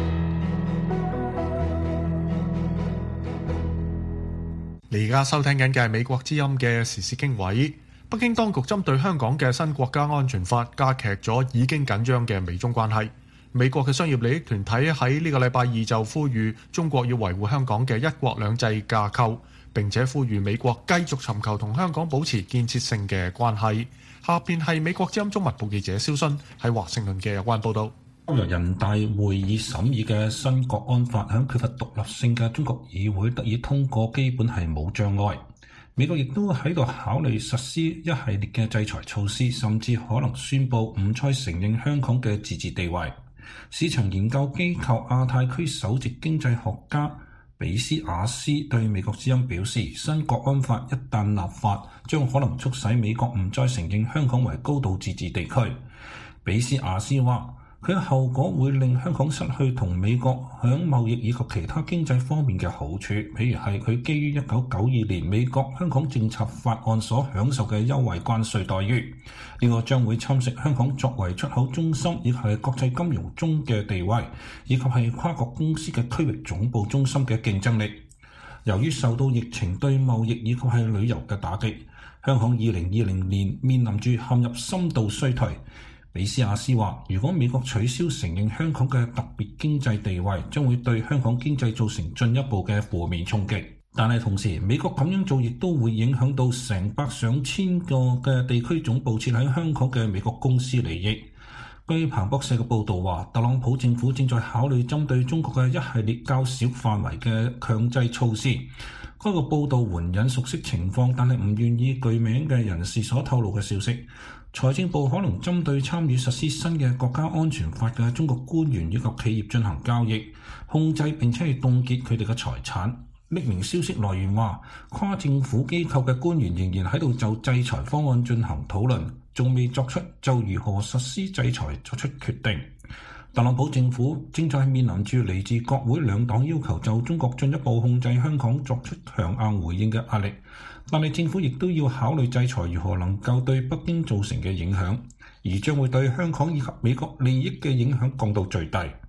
S3: 你而家收聽緊嘅係美國之音嘅時事經緯。北京當局針對香港嘅新國家安全法加劇咗已經緊張嘅美中關係。美國嘅商業利益團體喺呢個禮拜二就呼籲中國要維護香港嘅一國兩制架構，並且呼籲美國繼續尋求同香港保持建設性嘅關係。下邊係美國之音中文部記者蕭勳喺華盛頓嘅有關報導。
S8: 由人大會議審議嘅新國安法響缺乏獨立性嘅中國議會得以通過，基本係冇障礙。美國亦都喺度考慮實施一系列嘅制裁措施，甚至可能宣布唔再承認香港嘅自治地位。市場研究機構亞太區首席經濟學家比斯亞斯對美國之音表示，新國安法一旦立法，將可能促使美國唔再承認香港為高度自治地區。比斯亞斯話，佢嘅後果會令香港失去同美國響貿易以及其他經濟方面嘅好處，譬如係佢基於1992年美國香港政策法案所享受嘅優惠關稅待遇。呢個將會侵蝕香港作為出口中心以及係國際金融中嘅地位，以及係跨國公司嘅區域總部中心嘅競爭力。由於受到疫情對貿易以及係旅遊嘅打擊，香港2020年面臨住陷入深度衰退。比斯亞斯話，如果美國取消承認香港嘅特別經濟地位，將會對香港經濟造成進一步嘅負面衝擊。但係同時，美國咁樣做亦都會影響到成百上千個嘅地區總部設喺香港嘅美國公司利益。據彭博社嘅報導話，特朗普政府正在考慮針對中國嘅一系列較小範圍嘅強制措施。該個報導援引熟悉情況但係唔願意具名嘅人士所透露嘅消息。財政部可能針對參與實施新嘅國家安全法嘅中國官員以及企業進行交易、控制並且係凍結佢哋嘅財產。匿名消息來源話，跨政府機構嘅官員仍然喺度就制裁方案進行討論，仲未作出就如何實施制裁作出決定。特朗普政府正在面臨住嚟自國會兩黨要求就中國進一步控制香港作出強硬回應嘅壓力，但係政府亦都要考慮制裁如何能夠對北京造成嘅影響，而將會對香港以及美國利益嘅影響降到最低。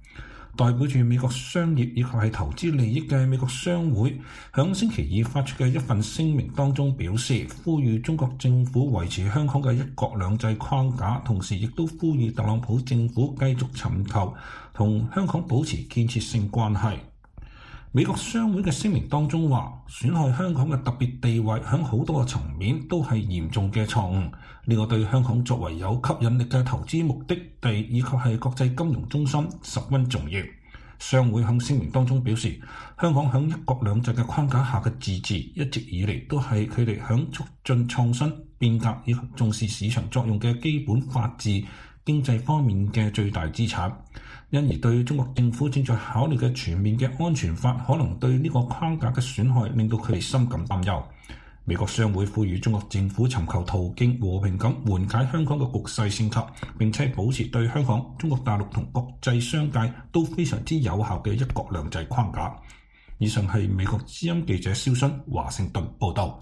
S8: 代表住美國商業以及係投資利益嘅美國商會響星期二發出嘅一份聲明當中表示，呼籲中國政府維持香港嘅一國兩制框架，同時亦都呼籲特朗普政府繼續尋求同香港保持建設性關係。美國商會嘅聲明當中話，損害香港嘅特別地位響好多個層面都係嚴重嘅錯誤，呢個對香港作為有吸引力嘅投資目的地以及係國際金融中心十分重要。商會響聲明當中表示，香港響一國兩制嘅框架下嘅自治一直以嚟都係佢哋響促進創新變革以及重視市場作用嘅基本法治經濟方面嘅最大資產，因而對中國政府正在考慮嘅全面嘅安全法可能對呢個框架嘅損害令到佢哋深感擔憂。美國商會呼籲中國政府尋求途徑和平咁緩解香港嘅局勢升級，並且保持對香港、中國大陸同國際商界都非常之有效嘅一國兩制框架。以上係美國之音記者蕭순華盛頓報道。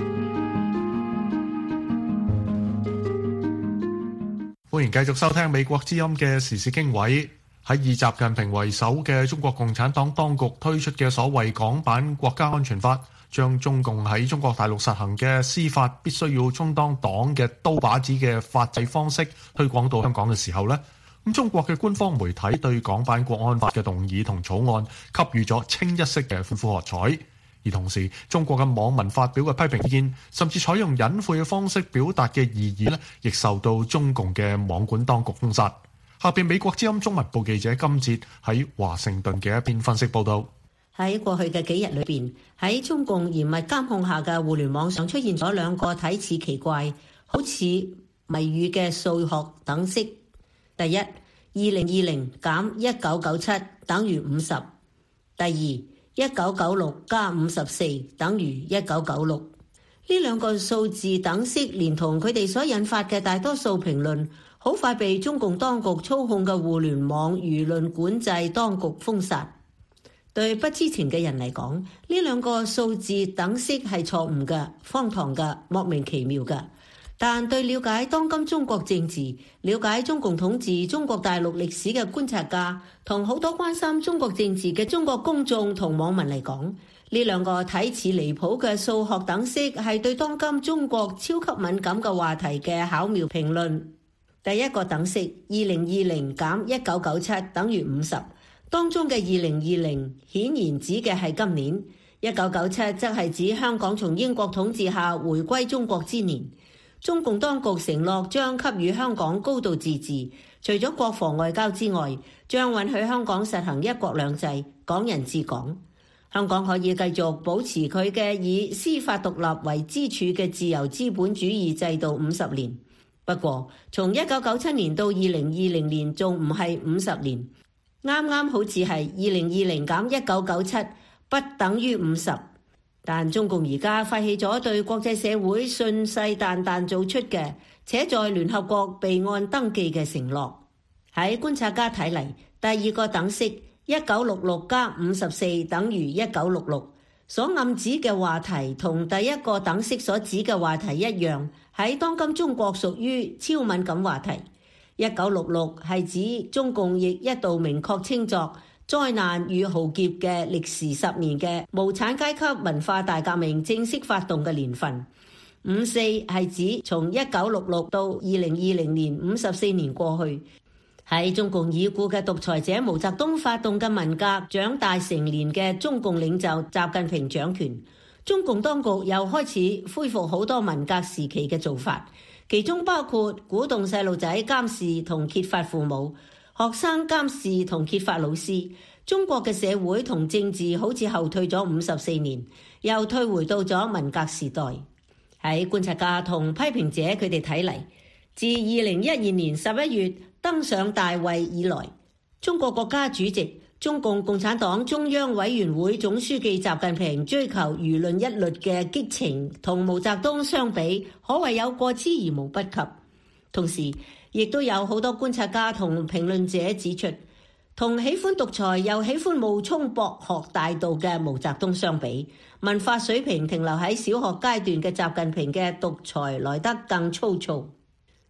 S3: 歡迎繼續收聽美國之音嘅時事經緯。喺以習近平為首嘅中國共產黨當局推出嘅所謂港版國家安全法，將中共喺中國大陸實行嘅司法必須要充當黨嘅刀把子嘅法制方式推廣到香港嘅時候呢，咁中國嘅官方媒體對港版國安法嘅動議同草案給予咗清一色嘅歡呼喝彩。而同時，中國嘅網民發表嘅批評意見，甚至採用隱晦嘅方式表達嘅異議呢，亦受到中共嘅網管當局封殺。下邊美國之音中文部記者金哲喺華盛頓嘅一篇分析報道。
S12: 喺過去嘅幾日裏邊，喺中共嚴密監控下嘅互聯網上出現咗兩個睇似奇怪、好似謎語嘅數學等式。第一，2020減1997等於50。第二，1996加54等於1996。呢兩個數字等式連同佢哋所引發嘅大多數評論，好快被中共當局操控嘅互聯網輿論管制當局封殺。對不知情嘅人嚟講，呢兩個數字等式係錯誤嘅、荒唐嘅、莫名其妙嘅。但對了解當今中國政治、了解中共統治中國大陸歷史嘅觀察家，同好多關心中國政治嘅中國公眾同網民嚟講，呢兩個睇似離譜嘅數學等式係對當今中國超級敏感嘅話題嘅巧妙評論。第一個等式2020減1997等於50。當中嘅2020顯然指嘅係今年，1997則係指香港從英國統治下回歸中國之年。中共當局承諾將給予香港高度自治，除咗國防外交之外，將允許香港實行一國兩制、港人治港。香港可以繼續保持佢嘅以司法獨立為支柱嘅自由資本主義制度50年。不過，從1997年到2020年仲唔係50年。啱啱好似係2020減1997不等於50，但中共而家發起咗對國際社會信誓旦旦做出嘅，且在聯合國備案登記嘅承諾。喺觀察家睇嚟，第二個等式1966加54等於1966，所暗指嘅話題同第一個等式所指嘅話題一樣，喺當今中國屬於超敏感話題。1966係指中共亦一度明確稱作災難與浩劫嘅歷時10年嘅無產階級文化大革命正式發動嘅年份。54係指從1966到2020年54年過去，喺中共已故嘅獨裁者毛澤東發動嘅文革長大成年嘅中共領袖習近平掌權，中共當局又開始恢復好多文革時期嘅做法。其中包括鼓動細路仔監視同揭發父母，學生監視同揭發老師。中國嘅社會同政治好似後退咗54年，又退回到咗文革時代。喺觀察家同批評者佢哋睇嚟，自2012年11月登上大位以來，中國國家主席、中共共產黨中央委員會總書記習近平追求輿論一律嘅激情，同毛澤東相比，可謂有過之而無不及。同時，亦都有好多觀察家同評論者指出，同喜歡獨裁又喜歡冒充博學大道嘅毛澤東相比，文化水平停留喺小學階段嘅習近平嘅獨裁來得更粗糙。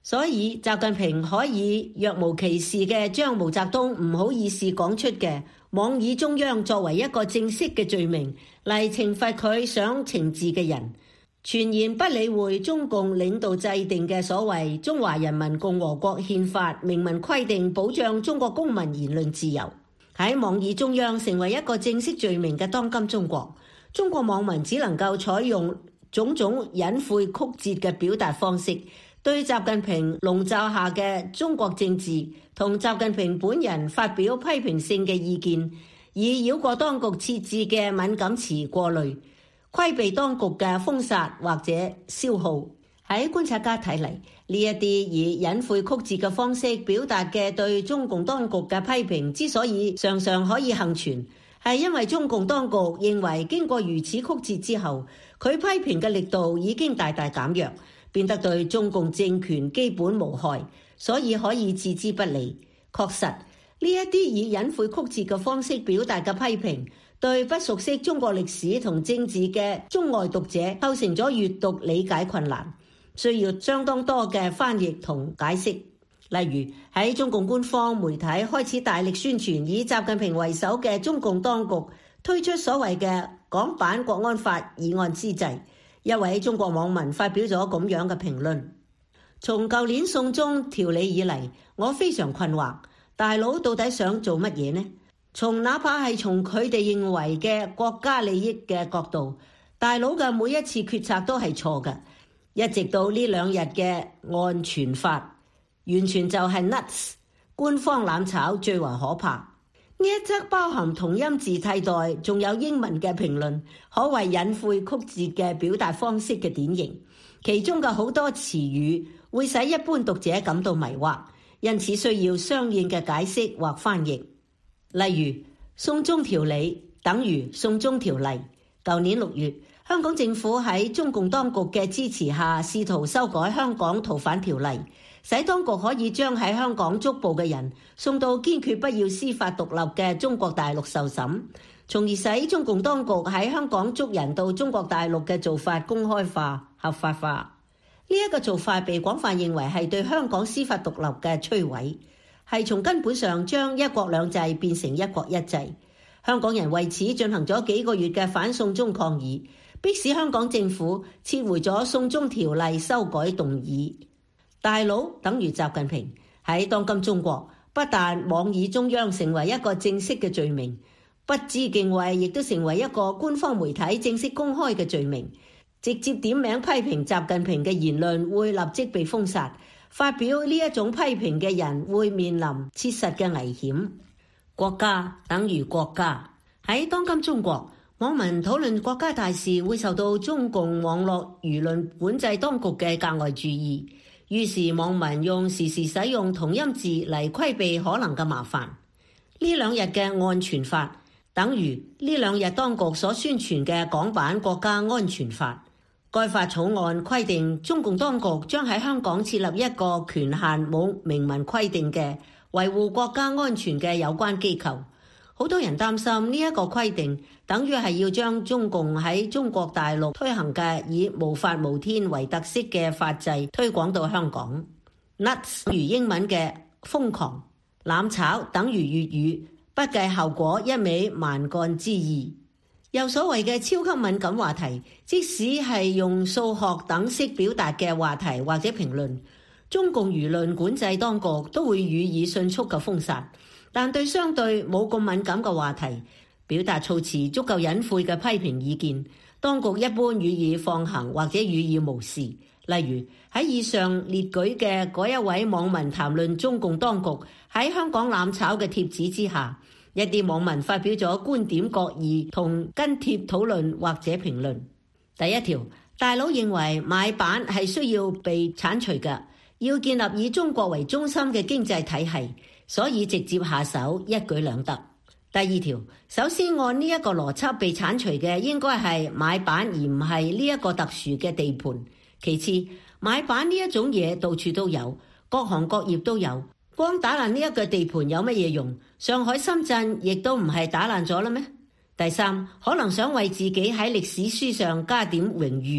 S12: 所以習近平可以若無其事嘅將毛澤東唔好意思講出嘅妄議中央作為一個正式嘅罪名嚟懲罰佢想懲治嘅人，全然不理會中共領導制定嘅所謂《中華人民共和國憲法》明文規定保障中國公民言論自由。喺妄議中央成為一個正式罪名嘅當今中國，中國網民只能夠採用種種隱晦曲折嘅表達方式，對習近平籠罩下嘅中國政治同習近平本人發表批評性嘅意見，以繞過當局設置嘅敏感詞過濾，規避當局嘅封殺或者消耗。喺觀察家睇嚟，呢一啲以隱晦曲折嘅方式表達嘅對中共當局嘅批評之所以常常可以幸存，係因為中共當局認為經過如此曲折之後，佢批評嘅力度已經大大減弱，變得對中共政權基本無害，所以可以置之不理。確實，呢一啲以隱晦曲折嘅方式表達嘅批評，對不熟悉中國歷史同政治嘅中外讀者構成咗閱讀理解困難，需要相當多嘅翻譯同解釋。例如喺中共官方媒體開始大力宣傳以習近平為首嘅中共當局推出所謂嘅港版國安法議案之際，一位中國網民發表咗咁樣嘅評論：從舊年送中條例以嚟，我非常困惑，大佬到底想做乜嘢呢？哪怕係從佢哋認為嘅國家利益嘅角度，大佬嘅每一次決策都係錯嘅。一直到呢兩日嘅案傳法，完全就係 nuts， 官方攬炒最為可怕。呢一則包含同音字替代仲有英文嘅評論，可謂隱晦曲折嘅表達方式嘅典型，其中嘅好多詞語會使一般讀者感到迷惑，因此需要相應嘅解釋或翻譯。例如送中條例等於送中條例。舊年6月，香港政府喺中共當局嘅支持下，試圖修改香港逃犯條例，使當局可以將喺香港捉捕嘅人送到堅決不要司法獨立嘅中國大陸受審，從而使中共當局喺香港捉人到中國大陸嘅做法公開化、合法化。呢一個做法被廣泛認為係對香港司法獨立嘅摧毀，係從根本上將一國兩制變成一國一制。香港人為此進行咗幾個月嘅反送中抗議，迫使香港政府撤回咗送中條例修改動議。大佬等於習近平，喺當今中國，不但妄議中央成為一個正式嘅罪名，不知敬畏亦都成為一個官方媒體正式公開嘅罪名。直接點名批評習近平嘅言論會立即被封殺，發表呢一種批評嘅人會面臨切實嘅危險。國家等於國家，喺當今中國，網民討論國家大事會受到中共網絡輿論管制當局嘅格外注意，於是網民用時時使用同音字嚟規避可能嘅麻煩。呢兩日嘅案傳法等於呢兩日當局所宣傳嘅港版國家安全法。該法草案規定中共當局將喺香港設立一個權限冇明文規定嘅維護國家安全嘅有關機構。好多人擔心呢一個規定等於係要將中共喺中國大陸推行嘅以無法無天為特色嘅法制推廣到香港。Nuts 等於英文嘅瘋狂，攬炒等於粵語不計後果一味蠻幹之意。有所謂嘅超級敏感話題，即使係用數學等式表達嘅話題或者評論，中共輿論管制當局都會予以迅速嘅封殺。但對相對冇咁敏感嘅話題，表達措辭足夠隱晦嘅批評意見，當局一般予以放行或者予以無視。例如喺以上列舉嘅嗰一位網民談論中共當局喺香港攬炒嘅貼子之下，一啲網民發表咗觀點各異同跟帖討論或者評論。第一條，大佬認為買辦係需要被剷除嘅，要建立以中國為中心嘅經濟體系，所以直接下手一舉兩得。第二條，首先按呢一個邏輯被剷除嘅應該係買辦而唔係呢一個特殊嘅地盤。其次，買辦呢一種嘢到處都有，各行各業都有，光打爛呢一個地盤有乜嘢用？上海、深圳亦都唔係打爛咗啦咩？第三，可能想為自己喺歷史書上加點榮譽。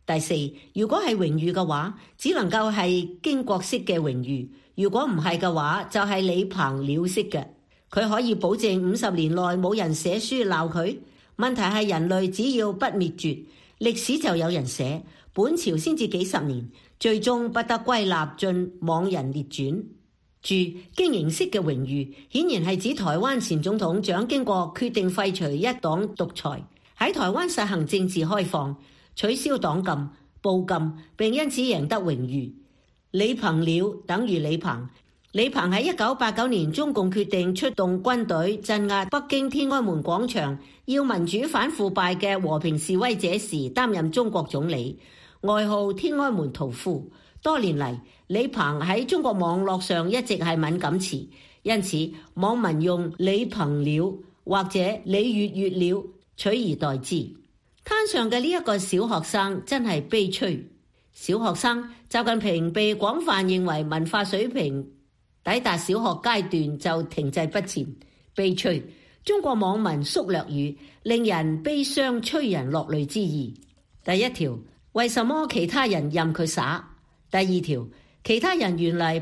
S12: 第四，如果係榮譽嘅話，只能夠係經國式嘅榮譽；如果唔係嘅話，就係李鵬鳥式嘅。佢可以保證50年內冇人寫書鬧佢。問題係人類只要不滅絕，歷史就有人寫。本朝先至幾十年，最終不得歸納進妄人列傳。注：經營式嘅榮譽，顯然係指台灣前總統蔣經國決定廢除一黨獨裁，喺台灣實行政治開放，取消黨禁、報禁，並因此贏得榮譽。李鵬鳥等於李鵬。李鵬喺1989年中共決定出動軍隊鎮壓北京天安門廣場要民主反腐敗嘅和平示威者時，擔任中國總理，外號天安門屠夫。多年嚟，李鵬喺中國網絡上一直係敏感詞，因此網民用李鵬鳥或者李月月鳥取而代之。攤上嘅呢一個小學生真係悲催。小學生習近平被廣泛認為文化水平抵達小學階段就停滯不前，悲催。中國網民縮略語，令人悲傷催人落淚之意。第一條，為什麼其他人任佢耍？第二條，其他人原嚟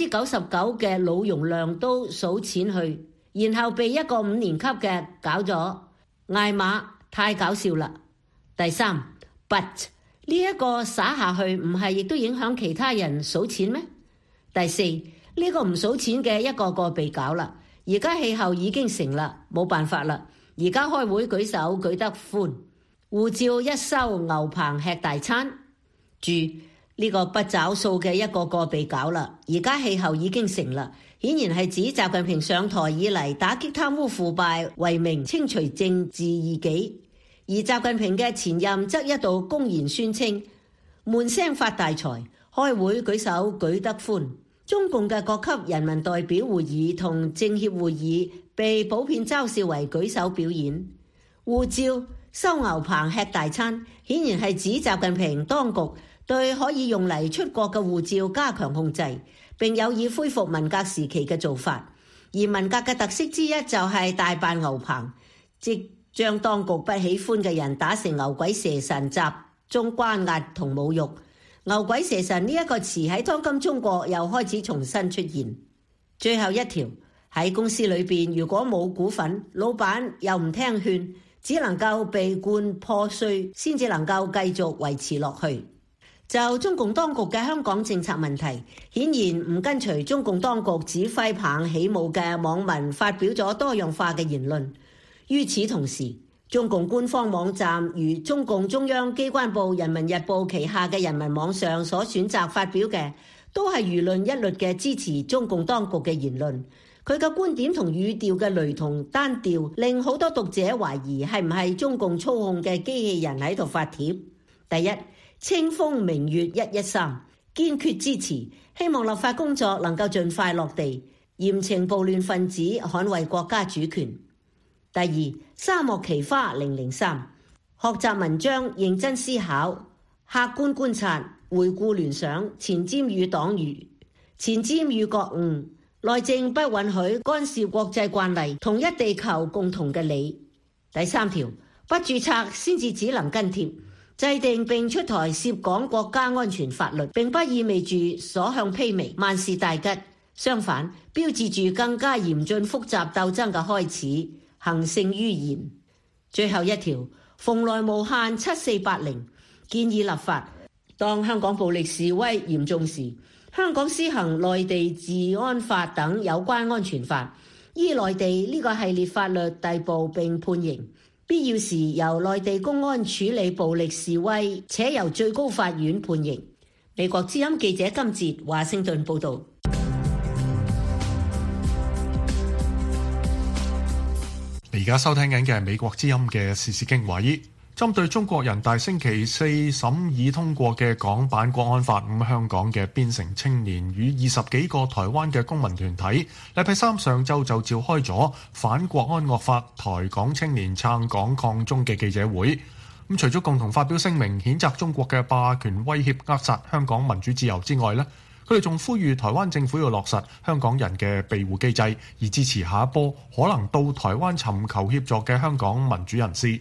S12: 99%嘅腦容量都數錢去，然後被一個5年級嘅搞咗嗌馬，太搞笑啦。第三 ，but 呢一個耍下去唔係亦都影響其他人數錢咩？第四，呢個唔數錢嘅一個個被搞啦，而家氣候已經成啦，冇辦法啦，而家開會舉手舉得寬，護照一收牛棚吃大餐。注：呢個不找數嘅一個個被搞啦，而家氣候已經成啦，顯然係指習近平上台以嚟打擊貪污腐敗為名清除政治異己，而習近平嘅前任則一度公然宣稱悶聲發大財，開會舉手舉得寬。中共嘅各級人民代表會議同政協會議被普遍嘲笑為舉手表演。護照收牛棚吃大餐，顯然係指習近平當局對可以用嚟出國嘅護照加強控制，並有意恢復文革時期嘅做法。而文革嘅特色之一就係大辦牛棚，即將當局不喜歡嘅人打成牛鬼蛇神，集中關押同侮辱。牛鬼蛇神呢一個詞喺當今中國又開始重新出現。最後一條，喺公司裏邊，如果冇股份，老闆又唔聽勸，只能夠被灌破碎，先至能夠繼續維持落去。就中共當局嘅香港政策問題，顯然唔跟隨中共當局指揮棒起舞嘅網民發表咗多樣化嘅言論。與此同時，中共官方網站如中共中央機關報人民日報旗下嘅人民網上所選擇發表嘅，都係輿論一律嘅支持中共當局嘅言論。佢嘅觀點同語調嘅雷同單調，令好多讀者懷疑係唔係中共操控嘅機器人喺度發帖。第一，清風明月113，堅決支持，希望立法工作能夠盡快落地，嚴懲暴亂分子，捍衛國家主權。第二，沙漠奇花003，學習文章，認真思考，客觀觀察，回顧聯想，前瞻與黨羽，前瞻與覺悟。內政不允許干涉國際慣例，同一地球共同嘅理。第三條，不註冊先至只能跟貼，制定並出台涉港國家安全法律，並不意味住所向披靡，萬事大吉。相反，標誌住更加嚴峻複雜鬥爭嘅開始。行勝於言。最後一條，蓬萊無限7480，建議立法，當香港暴力示威嚴重時，香港施行內地治安法等有關安全法，依內地呢個系列法律逮捕並判刑，必要時由內地公安處理暴力示威，且由最高法院判刑。美國之音記者金捷華盛頓報導。
S3: 而家收聽緊嘅係美國之音嘅時事經緯，針對中國人大星期四審議通過嘅港版國安法，香港嘅邊城青年與20幾個台灣嘅公民團體，禮拜三上晝就召開咗反國安惡法台港青年撐港抗中嘅記者會。除咗共同發表聲明譴責中國嘅霸權威脅扼殺香港民主自由之外，佢哋仲呼籲台灣政府要落實香港人嘅庇護機制，以支持下一波可能到台灣尋求協助嘅香港民主人士。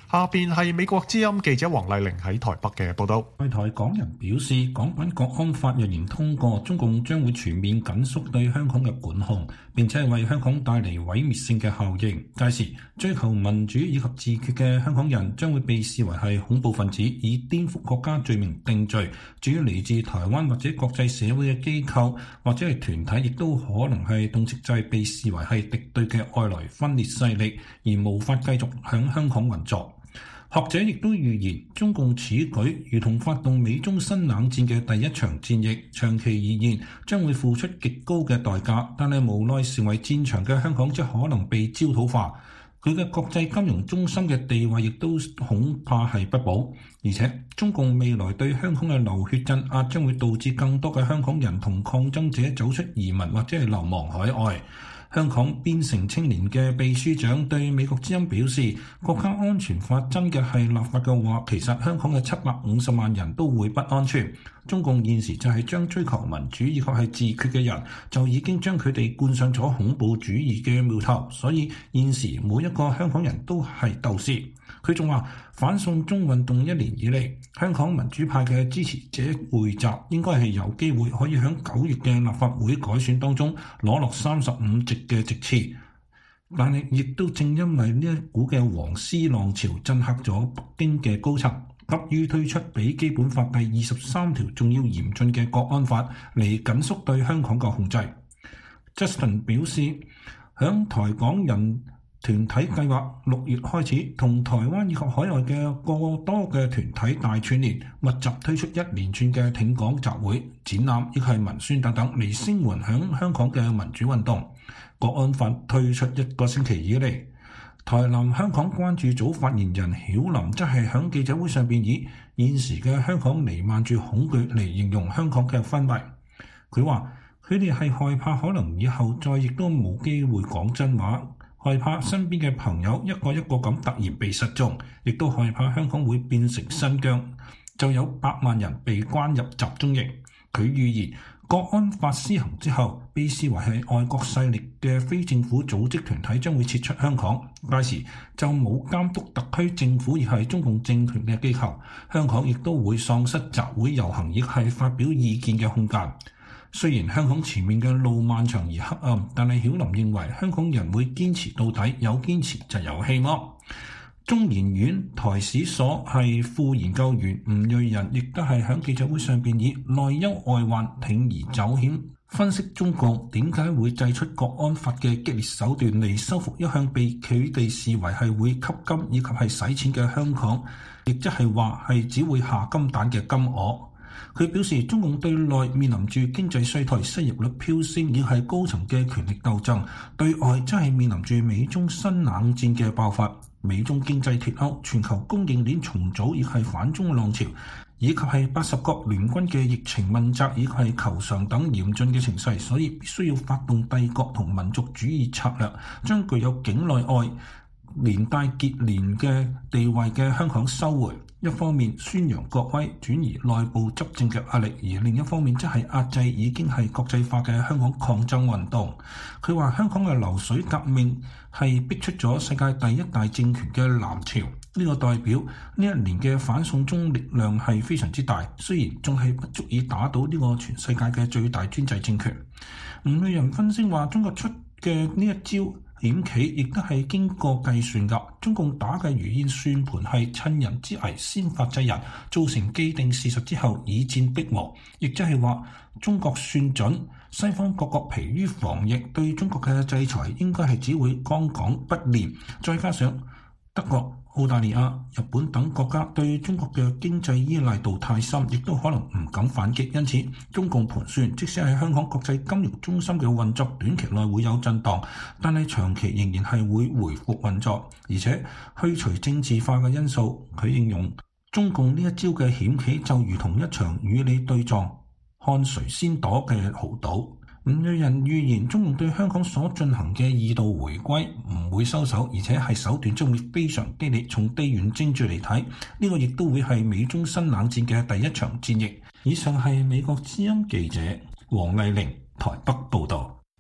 S3: 下邊係美國之音記者黃麗玲喺台北嘅報導。
S8: 在台港人表示，港版國安法若然通過，中共將會全面緊縮對香港嘅管控，並且為香港帶嚟毀滅性嘅效應。屆時，追求民主以及自決嘅香港人將會被視為係恐怖分子，以顛覆國家罪名定罪。至於嚟自台灣或者國際社會嘅機構或者係團體，亦都可能係動輒就係被視為係敵對嘅外來分裂勢力，而無法繼續響香港運作。學者亦都預言，中共此舉如同發動美中新冷戰嘅第一場戰役，長期而言將會付出極高嘅代價，但係無奈成為戰場嘅香港則可能被焦土化，佢嘅國際金融中心嘅地位亦都恐怕係不保，而且中共未來對香港嘅流血鎮壓將會導致更多嘅香港人同抗爭者走出移民或者係流亡海外。香港邊城青年嘅秘書長對美國之音表示，國家安全法真嘅係立法嘅話，其實香港嘅750萬人都會不安全。中共現時就係將追求民主以及係自決嘅人，就已經將佢哋冠上咗恐怖主義嘅苗頭，所以現時每一個香港人都係鬥士。佢仲話，反送中運動1年以嚟，香港民主派嘅支持者匯集，應該係有機會可以喺9月嘅立法會改選當中攞落35席嘅席次。但係亦都正因為呢一股嘅黃絲浪潮震嚇咗北京嘅高層，急於推出比基本法第23條仲要嚴峻嘅國安法嚟緊縮對香港嘅控制。Justin 表示，響台港人團體計劃6月開始同台灣以及海外嘅過多嘅團體大串聯，密集推出一連串嘅挺港集會、展覽以及係文宣等等嚟聲援響香港嘅民主運動。國安法推出1個星期以嚟，台南香港關注組發言人曉琳則係響記者會上邊以現時嘅香港瀰漫住恐懼嚟形容香港嘅氛圍。佢話佢哋係害怕可能以後再亦都冇機會講真話，害怕身邊嘅朋友一個一個咁突然被失蹤，亦都害怕香港會變成新疆，就有100萬人被關入集中營。佢預言國安法施行之後，被視為係外國勢力嘅非政府組織團體將會撤出香港，屆時就冇監督特區政府而係中共政權嘅機構，香港亦都會喪失集會遊行亦係發表意見嘅空間。雖然香港前面嘅路漫長而黑暗，但係曉琳認為香港人會堅持到底，有堅持就有希望。中研院台史所係副研究員吳瑞仁亦都係喺記者會上邊以內憂外患、鋌而走險分析中國點解會祭出國安法嘅激烈手段嚟收復一向被佢哋視為係會吸金以及係使錢嘅香港，亦即係話係只會下金蛋嘅金鵝。佢表示，中共對內面臨住經濟衰退、失業率飆升，亦係高層嘅權力鬥爭；對外則係面臨住美中新冷戰嘅爆發、美中經濟脫鈎、全球供應鏈重組，亦係反中浪潮，以及係80國聯軍嘅疫情問責，以及係求償等嚴峻嘅情勢，所以必須要發動帝國同民族主義策略，將具有境內外連帶結連嘅地位嘅香港收回。一方面宣揚國威，轉移內部執政嘅壓力，而另一方面則係壓制已經係國際化嘅香港抗爭運動。佢話香港嘅流水革命係逼出咗世界第一大政權嘅藍潮，呢個代表呢一年嘅反送中力量係非常之大，雖然仲係不足以打倒呢個全世界嘅最大專制政權。吳瑞仁分析話，中國出嘅呢一招險棋亦都係經過計算㗎，中共打嘅如意算盤係趁人之危先發制人，造成既定事實之後以戰逼和，亦即係話中國算準，西方各國疲於防疫，對中國嘅制裁應該係只會剛講不練，再加上德國、澳大利亞、日本等國家對中國嘅經濟依賴度太深，亦都可能唔敢反擊，因此中共盤算，即使係香港國際金融中心嘅運作短期內會有震盪，但係長期仍然係會回復運作，而且去除政治化嘅因素。佢形容中共呢一招嘅險棋就如同一場與你對撞，看誰先躲嘅豪賭。吳瑞仁預言，中共對香港所進行嘅2度回歸唔會收手，而且係手段將會非常激烈。從地緣政治嚟睇，呢個亦都會係美中新冷戰嘅第一場戰役。以上係美國之音記者黃麗玲台北報道。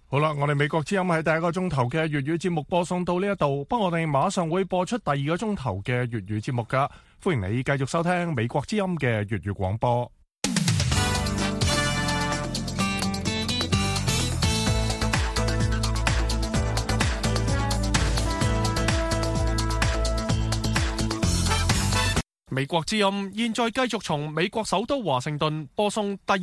S1: 好啦，我哋美國之音喺第一個鐘頭嘅粵語節目播送到呢一度，不過我哋馬上會播出第二個鐘頭嘅粵語節目噶，歡迎你繼續收聽美國之音嘅粵語廣播。美國之音現在繼續從美國首都華盛頓播送第